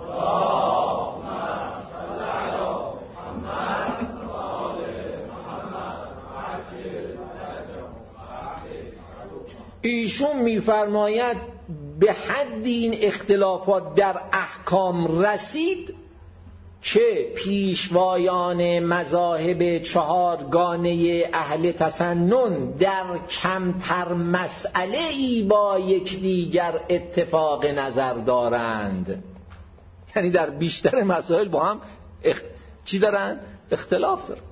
ایشون میفرماید به حد این اختلافات در احکام رسید که پیشوایان مذاهب 4گانه اهل تسنن در کمتر مسئله‌ای با یکدیگر اتفاق نظر دارند. یعنی در بیشتر مسائل با هم چی دارن؟ اختلاف دارن.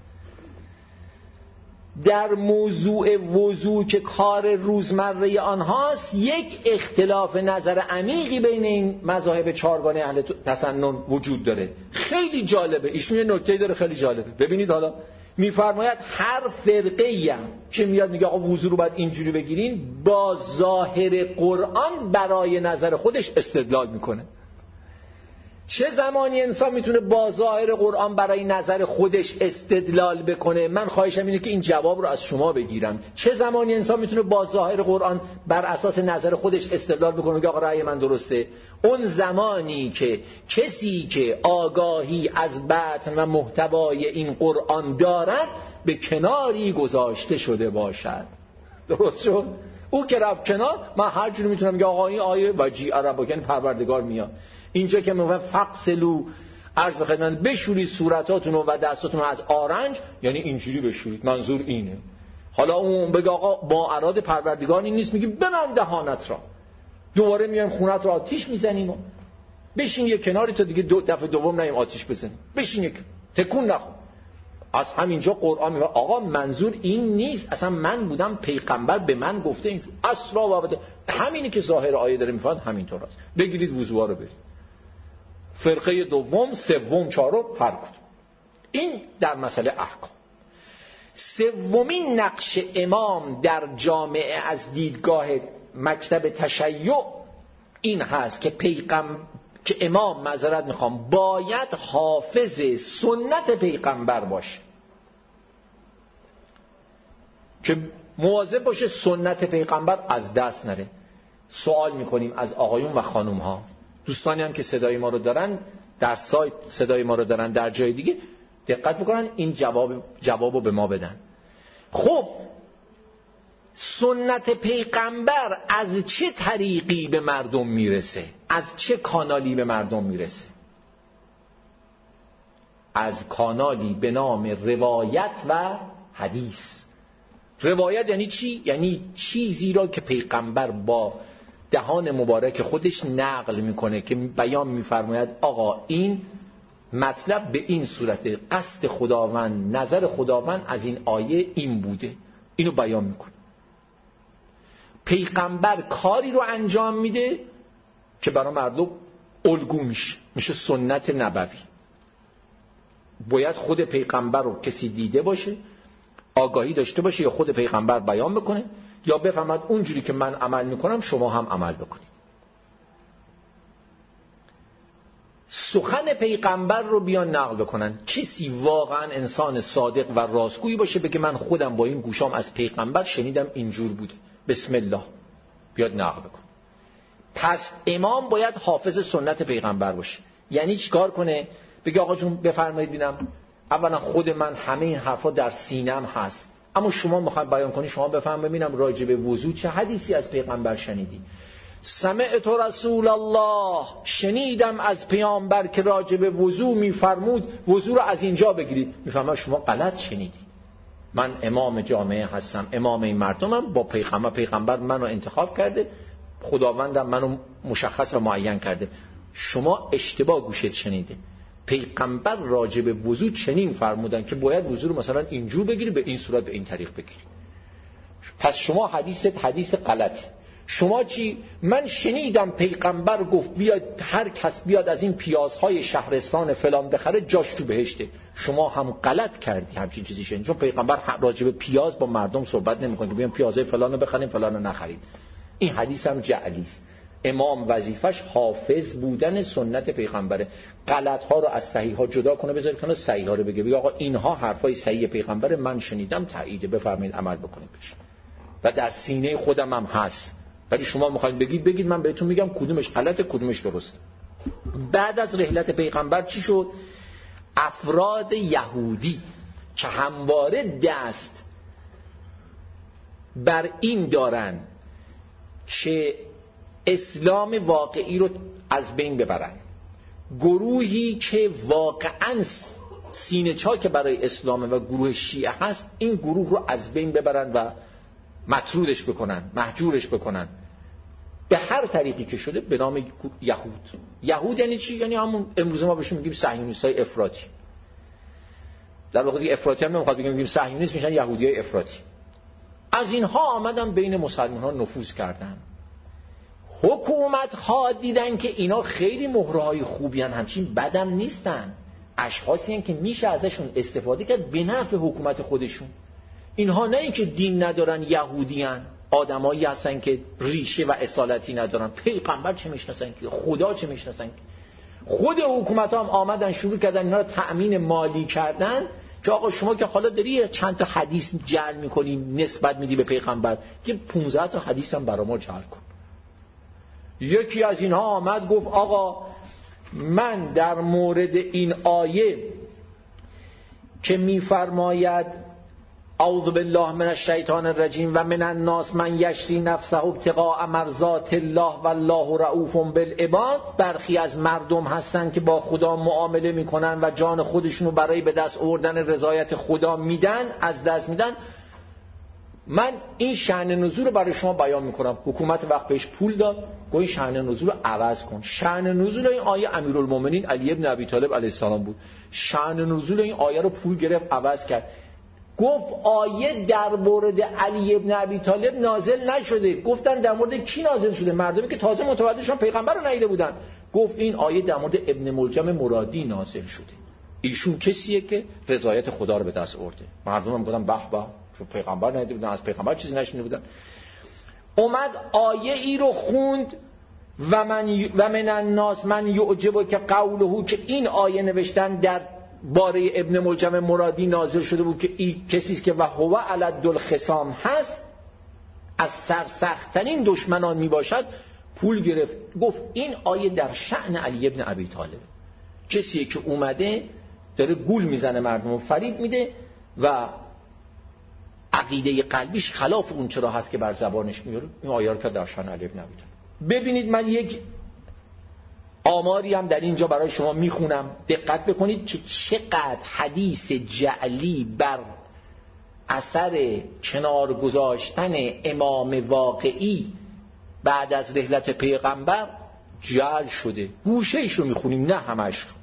در موضوع وضو که کار روزمره آنهاست یک اختلاف نظر عمیقی بین این مذاهب 4گانه اهل تسنن وجود داره. خیلی جالبه. ایشون یه نکته داره خیلی جالبه. ببینید حالا میفرماید هر فرقه‌ای هم که میاد میگه آقا وضو رو باید اینجوری بگیرین، با ظاهر قرآن برای نظر خودش استدلال میکنه. چه زمانی انسان میتونه با ظاهر قرآن برای نظر خودش استدلال بکنه؟ من خواهشم اینه که این جواب رو از شما بگیرم. چه زمانی انسان میتونه با ظاهر قرآن بر اساس نظر خودش استدلال بکنه که آقا رأی من درسته؟ اون زمانی که کسی که آگاهی از بطن و محتوای این قرآن دارد به کناری گذاشته شده باشد. درست شد؟ او که رفت کنار، من هر جوری میتونم بگم آقا این آیه وجیع ربک پروردگار میاد. اینجا که میگه فقسلو، عرض به خدمت بشورید صورتاتون و دستاتون از آرنج، یعنی اینجوری بشورید، منظور اینه. حالا اون بگه آقا با اراده پروردگار این نیست، میگیم ببند دهانت را، دوباره میایم خونت رو آتیش میزنیم و بشین یک کناری تا دیگه دفعه دوم نیم آتیش بزنیم، بشین یک تکون نخور. از همینجا قرآن میگه آقا منظور این نیست، اصلا من بودم پیغمبر به من گفته این اصلا و همینی که ظاهر آیه داره میفهمد همینطور است. بگیرید وضوها رو برید. فرقه دوم، سوم، چهارم، هر کدوم. این در مسئله احکام. سومین نقش امام در جامعه از دیدگاه مکتب تشیع این هست که که امام، معذرت میخوام، باید حافظ سنت پیغمبر باشه، که مواظب باشه سنت پیغمبر از دست نره. سوال میکنیم از آقایون و خانوم ها، دوستانی هم که صدای ما رو دارن در سایت، صدای ما رو دارن در جای دیگه، دقت بکنن این جوابو به ما بدن. خب سنت پیغمبر از چه طریقی به مردم میرسه؟ از چه کانالی به مردم میرسه؟ از کانالی به نام روایت و حدیث. روایت یعنی چی؟ یعنی چیزی را که پیغمبر با دهان مبارک خودش نقل میکنه، که بیان میفرماید آقا این مطلب به این صورت، قصد خداوند، نظر خداوند از این آیه این بوده، اینو بیان میکنه. پیغمبر کاری رو انجام میده که برای مردم الگو میشه سنت نبوی. باید خود پیغمبر رو کسی دیده باشه، آگاهی داشته باشه، یا خود پیغمبر بیان بکنه، یا بفهمد اونجوری که من عمل میکنم شما هم عمل بکنید. سخن پیغمبر رو بیان نقل بکنن. کسی واقعا انسان صادق و راستگویی باشه بگه من خودم با این گوشام از پیغمبر شنیدم اینجور بوده، بسم الله، بیاد نقل بکن. پس امام باید حافظ سنت پیغمبر باشه. یعنی چیکار کنه؟ بگه آقا جون بفرمایید ببینم، اولا خود من همه این حرفا در سینم هست، اما شما میخواید بیان کنی، شما بفرمایید ببینم راجع به وضو چه حدیثی از پیغمبر شنیدی؟ سمعت رسول الله، شنیدم از پیامبر که راجع به وضو میفرمود وضو رو از اینجا بگیرید. میفهمم شما غلط شنیدی. من امام جامعه هستم، امام این مردمم، با پیغمبر منو انتخاب کرده، خداوندم منو مشخص و معین کرده. شما اشتباه گوشت شنیده. پیغمبر راجع به وضو چنین فرمودن که باید وضو رو مثلا اینجور بگیری، به این صورت، به این طریق بگیری. پس شما حدیث غلطه. شما چی؟ من شنیدم پیغمبر گفت بیاد هر کس بیاد از این پیازهای شهرستان فلان بخره جاش تو بهشته. شما هم غلط کردی همچین چیزی شنید، چون پیغمبر راجع به پیاز با مردم صحبت نمی‌کنه که بیان پیازهای فلانو بخریم فلانو نخرید. این حدیث هم جعلی است. امام وظیفش حافظ بودن سنت پیغمبره. غلط‌ها رو از صحیح‌ها جدا کنه، بذاره کنه صحیح‌ها رو بگه آقا اینها حرفای صحیح پیغمبره، من شنیدم، تایید بفرمایید عمل بکنید بشه. و در سینه خودم هم هست. ولی شما میخواید بگید من بهتون میگم کدومش غلطه کدومش درسته. بعد از رحلت پیغمبر چی شد؟ افراد یهودی که همواره دست بر این دارن که اسلام واقعی رو از بین ببرن، گروهی که واقعا سینه چاک برای اسلام و گروه شیعه هست، این گروه رو از بین ببرن و مطرودش بکنن، محجورش بکنن به هر طریقی که شده به نام یهود. یهود یعنی چی؟ یعنی همون امروز ما بهشون میگیم صهیونیستای افراطی. در واقع افراطی هم نمیخواد بگیم صهیونیست، میشن یهودیای افراطی. از اینها آمدن بین مسلمانان نفوذ کردن. حکومت ها دیدن که اینا خیلی مهرهای خوبی هن، همچین بدم نیستن، اشخاصی هن که میشه ازشون استفاده کرد به نفع حکومت خودشون. اینها نه اینکه دین ندارن، یهودی هن، آدمایی هستن که ریشه و اصالتی ندارن، پیغمبر چه میشناسن که خدا چه میشناسن که. خود حکومت هم آمدن شروع کردن اینا رو تأمین مالی کردن که آقا شما که حالا داری چند تا حدیث جعل میکنی نسبت میدی به پیغمبر، که 15 تا حدیث هم برای ما جعل کن. یکی از اینها آمد گفت آقا من در مورد این آیه که میفرماید اعوذ بالله من الشیطان الرجیم و من الناس من یشری نفسه ابتغاء مرضات الله والله رؤوف بالعباد، برخی از مردم هستن که با خدا معامله میکنن و جان خودشونو برای به دست آوردن رضایت خدا میدن، از دست میدن. من این شأن نزول رو برای شما بیان میکنم. حکومت وقت بهش پول داد، گفت این شأن نزول رو عوض کن. شأن نزول این آیه امیرالمومنین علی بن ابی طالب علیه السلام بود. شأن نزول این آیه رو پول گرفت عوض کرد. گفت آیه در مورد علی ابن ابی طالب نازل نشده. گفتن در مورد کی نازل شده؟ مردمی که تازه متوجه شدن پیغمبر رو ندیده بودن. گفت این آیه در مورد ابن ملجم مرادی نازل شده، ایشون کسیه که رضایت خدا رو به دست آورده. مردم هم گفتن به به، چون پیغمبر ندیده بودن، از پیغمبر چیزی نشنیده بودن. اومد آیه ای رو خوند و من الناس من یعجبه که قوله، که این آیه نوشتن در باره ابن ملجم مرادی نازل شده بود که این کسی که و هو علد الخصام هست، از سرسخت‌ترین دشمنان می باشد، پول گرفت. گفت این آیه در شأن علی ابن ابی طالب، کسیه که اومده داره گول میزنه، مردم رو فریب میده و عقیده قلبیش خلاف اون چرا هست که بر زبانش میاره. این آیه رو که در شأن علی ابن ابی طالب. ببینید من یک آماری هم در اینجا برای شما میخونم، دقت بکنید که چقدر حدیث جعلی بر اثر کنار گذاشتن امام واقعی بعد از رحلت پیغمبر جعل شده. گوشه ایش رو میخونیم، نه همش رو.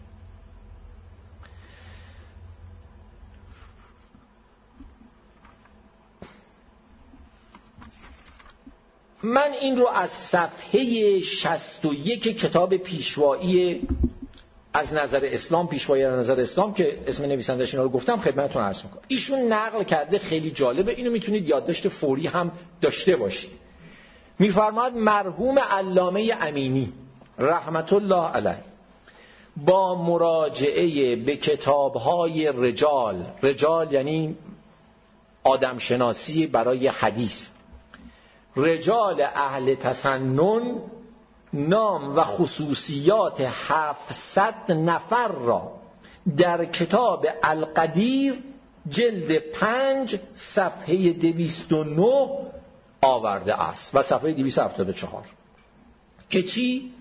من این رو از صفحه 61 کتاب پیشوایی از نظر اسلام، پیشوایی از نظر اسلام که اسم نویسندش اینا رو گفتم خدمتتون عرض میکنم. ایشون نقل کرده، خیلی جالبه، اینو میتونید یادداشت فوری هم داشته باشید. میفرماد مرحوم علامه امینی رحمت الله علیه با مراجعه به کتاب‌های رجال یعنی آدم شناسی برای حدیث، رجال اهل تسنن، نام و خصوصیات 700 نفر را در کتاب القدیر جلد 5 صفحه 209 آورده است و صفحه 274 که چی؟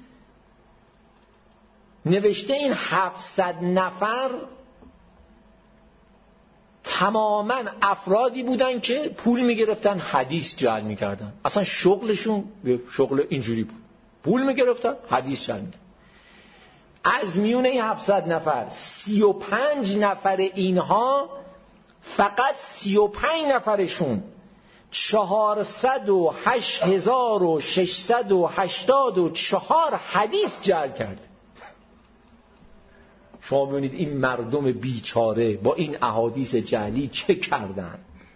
نوشته این 700 نفر تماما افرادی بودن که پول میگرفتن، حدیث جعل میکردن. اصلا شغلشون شغل اینجوری بود، پول میگرفتن، حدیث جعل میکردن. از میون این 700 نفر 35 نفر اینها، فقط 35 نفرشون 408,684 حدیث جعل کرده. شما ببینید این مردم بیچاره با این احادیث جعلی چه کردن.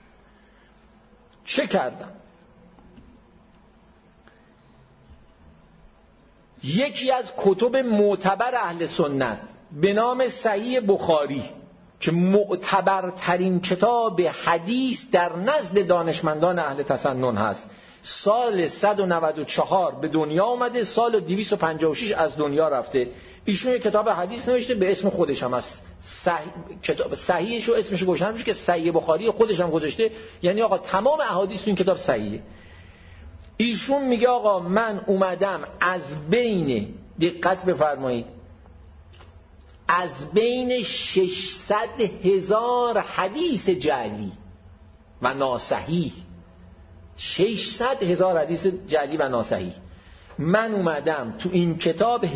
یکی از کتب معتبر اهل سنت به نام صحیح بخاری که معتبرترین کتاب حدیث در نزد دانشمندان اهل تسنن هست، سال 194 به دنیا آمده، سال 256 از دنیا رفته. ایشون یک کتاب حدیث نوشته به اسم خودش هم است. کتاب صحیحش رو اسمش گذاشته میشه که صحیح بخاری، خودش هم گذاشته، یعنی آقا تمام احادیث تو این کتاب صحیحه. ایشون میگه آقا من اومدم از بین، دقت بفرمایید، از بین 600,000 حدیث جعلی و ناصحیح، 600,000 حدیث جعلی و ناصحیح، من اومدم تو این کتاب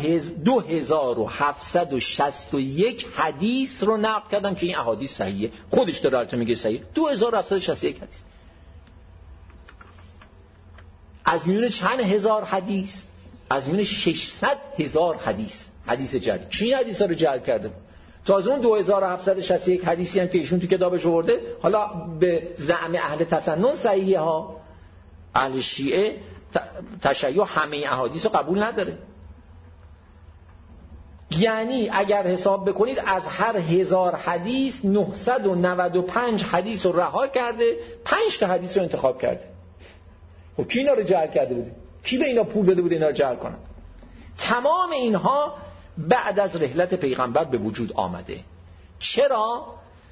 2761 حدیث رو نقل کردم که این احادیث صحیحه. خودش داره البته میگه صحیح. 2761 حدیث از میون چند هزار حدیث؟ از میون 600,000 حدیث جعلی. کی حدیثا رو جعل کرده؟ تازه اون 2761 حدیثی هم که ایشون تو کتابش آورده حالا به زعم اهل تسنن صحیحه ها، اهل شیعه تشیع همه احادیث رو قبول نداره. یعنی اگر حساب بکنید از هر 1000 حدیث 995 حدیث رو رها کرده، 5 تا حدیث رو انتخاب کرده. خب کی اینا رو جعل کرده بوده؟ کی به اینا پول داده بوده اینا رو جعل کنن؟ تمام اینها بعد از رحلت پیغمبر به وجود آمده. چرا؟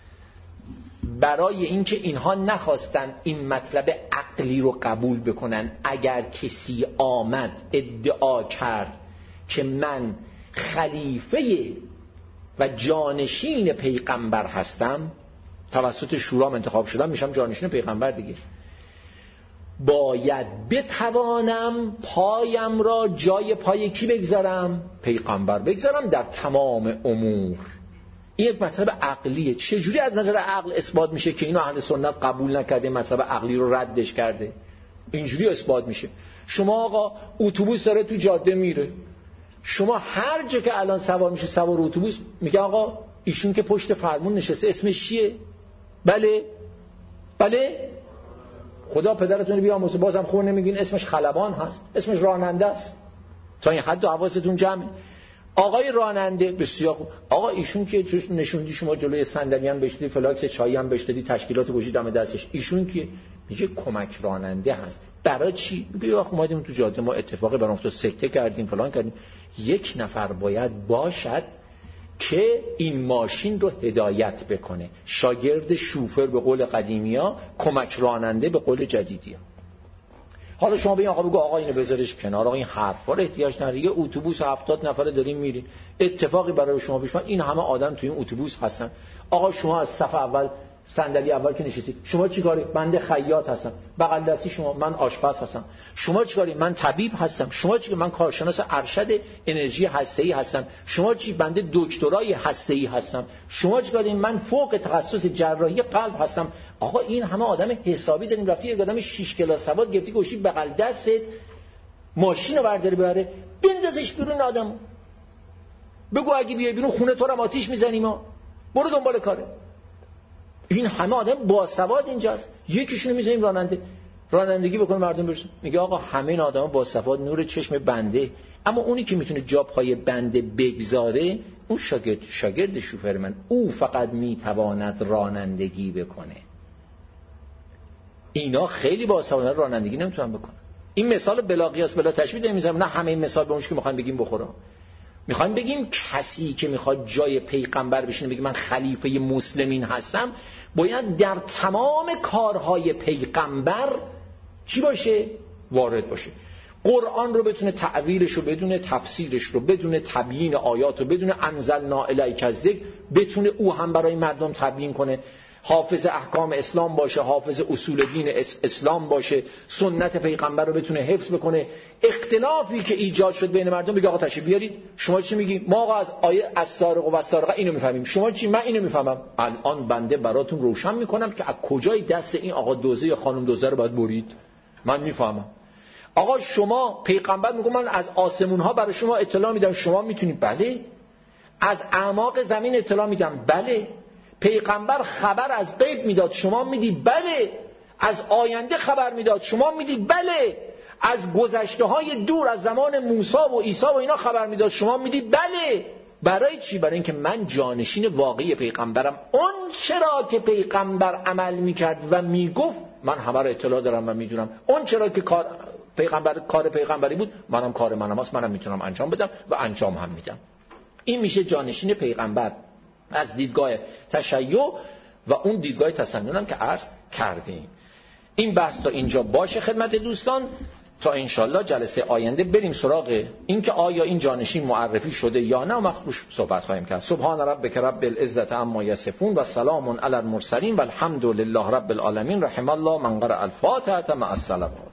برای اینکه اینها نخواستن این مطلب عقلی رو قبول بکنن. اگر کسی آمد ادعا کرد که من خلیفه و جانشین پیغمبر هستم، توسط شورا انتخاب شدم، میشم جانشین پیغمبر دیگه، باید بتوانم پایم را جای پای کی بگذارم؟ پیغمبر بگذارم در تمام امور. این یک مطلب عقلیه. چجوری از نظر عقل اثبات میشه که اینو اهل سنت قبول نکرده، مطلب عقلی رو ردش کرده؟ اینجوری اثبات میشه. شما آقا اتوبوس داره تو جاده میره، شما هر جا که الان سوار میشه سوار اتوبوس میگه آقا ایشون که پشت فرمون نشسته اسمش چیه؟ بله خدا پدرتون بیامرزه، بازم خوب نمیگین اسمش خلبان هست، اسمش راننده است. تا این حد حواستون جمعه. آقای راننده بسیار خوب. آقا ایشون که نشوندی شما جلوی صندلی هم بشدی، فلاکس چایی هم بشدی، تشکیلات گوشی دم دستش، ایشون که میگه کمک راننده هست. برای چی؟ میگه آخه اومدیم تو جاده ما اتفاقی برام افتاد، سکته کردیم فلان کردیم. یک نفر باید باشد که این ماشین رو هدایت بکنه. شاگرد شوفر به قول قدیمیا، کمک راننده به قول جدیدیا. حالا شما به این آقا بگو آقا اینو بذارش کنار، آقا این حرفا رو احتیاج نداره. یه اتوبوس 70 نفره دارین میرین، اتفاقی برای شما پیش اومد، این همه آدم تو این اتوبوس هستن. آقا شما از صف اول صندلی اول که نشستید، شما چیکاری؟ بنده خیاط هستم. بغل دستی شما من آشپز هستم. شما چیکاری؟ من طبیب هستم. شما چی؟ من کارشناس ارشد انرژی هسته‌ای هستم. شما چی؟ بنده دکترای هسته‌ای هستم. شما چیکاری؟ من فوق تخصص جراحی قلب هستم. آقا این همه آدم حسابی داریم، رفتی یک آدم 6 کلاس سواد گرفتی گوشی بغل دستت، ماشین رو برداری ببره بندازش بیرون. آدمو بگو اگه بیای بیرون خونه تو رو آتیش میزنیم، ما برو دنبال کاره. این همه آدم باسواد اینجاست، یکیشونو میذاریم رانندگی بکنه مردم برسن. میگه آقا همه این آدما باسواد، نور چشم بنده، اما اونی که میتونه جا پای بنده بگذاره اون شاگرد شوفر من، او فقط میتواند رانندگی بکنه. اینا خیلی باسواد رانندگی نمیتونن بکنن. این مثال بلا قیاس بلا تشبیه داریم میذارم، نه همه این مثال به اونش که میخوایم بگیم بخوره. میخوایم بگیم کسی که میخواد جای پیغمبر بشینه بگه من خلیفه مسلمین هستم، باید در تمام کارهای پیغمبر چی باشه؟ وارد باشه. قرآن رو بتونه تعویلش رو بدونه، تفسیرش رو بدونه، تبیین آیات رو بدونه، انزلنا الیک الذکر بتونه او هم برای مردم تبیین کنه، حافظ احکام اسلام باشه، حافظ اصول دین اسلام باشه، سنت پیغمبر رو بتونه حفظ بکنه. اختلافی که ایجاد شد بین مردم بگه آقا تشریف بیارید، شما چی میگی؟ ما آقا از آیه السارق و السارقه اینو میفهمیم، شما چی؟ من اینو میفهمم. الان بنده براتون روشن میکنم که از کجای دست این آقا دوزه یا خانم دوزه رو باید برید. من میفهمم. آقا شما پیغمبر میگه من از آسمون ها برای شما اطلاع میدم، شما میتونید؟ بله. از اعماق زمین اطلاع میدم؟ بله. پیغمبر خبر از غیب میداد، شما میدی؟ بله. از آینده خبر میداد، شما میدی؟ بله. از گذشته های دور از زمان موسی و عیسی و اینا خبر میداد، شما میدی؟ بله. برای چی؟ برای اینکه من جانشین واقعی پیغمبرم. اون چرا که پیغمبر عمل میکرد و میگفت من همه رو اطلاع دارم و میدونم. اون چرا که کار پیغمبری بود، منم کار منم هست، منم میتونم انجام بدم و انجام هم میدم. این میشه جانشین پیغمبر از دیدگاه تشیع و اون دیدگاه تسنن هم که عرض کردیم. این بحث تا اینجا باشه خدمت دوستان، تا انشالله جلسه آینده بریم سراغ این که آیا این جانشین معرفی شده یا نه، مخصوص صحبت خواهیم کرد. سبحان ربک رب العزة عما یصفون و سلام علی المرسلین و الحمد لله رب العالمین. رحم الله من قرأ الفاتحه مع السلام.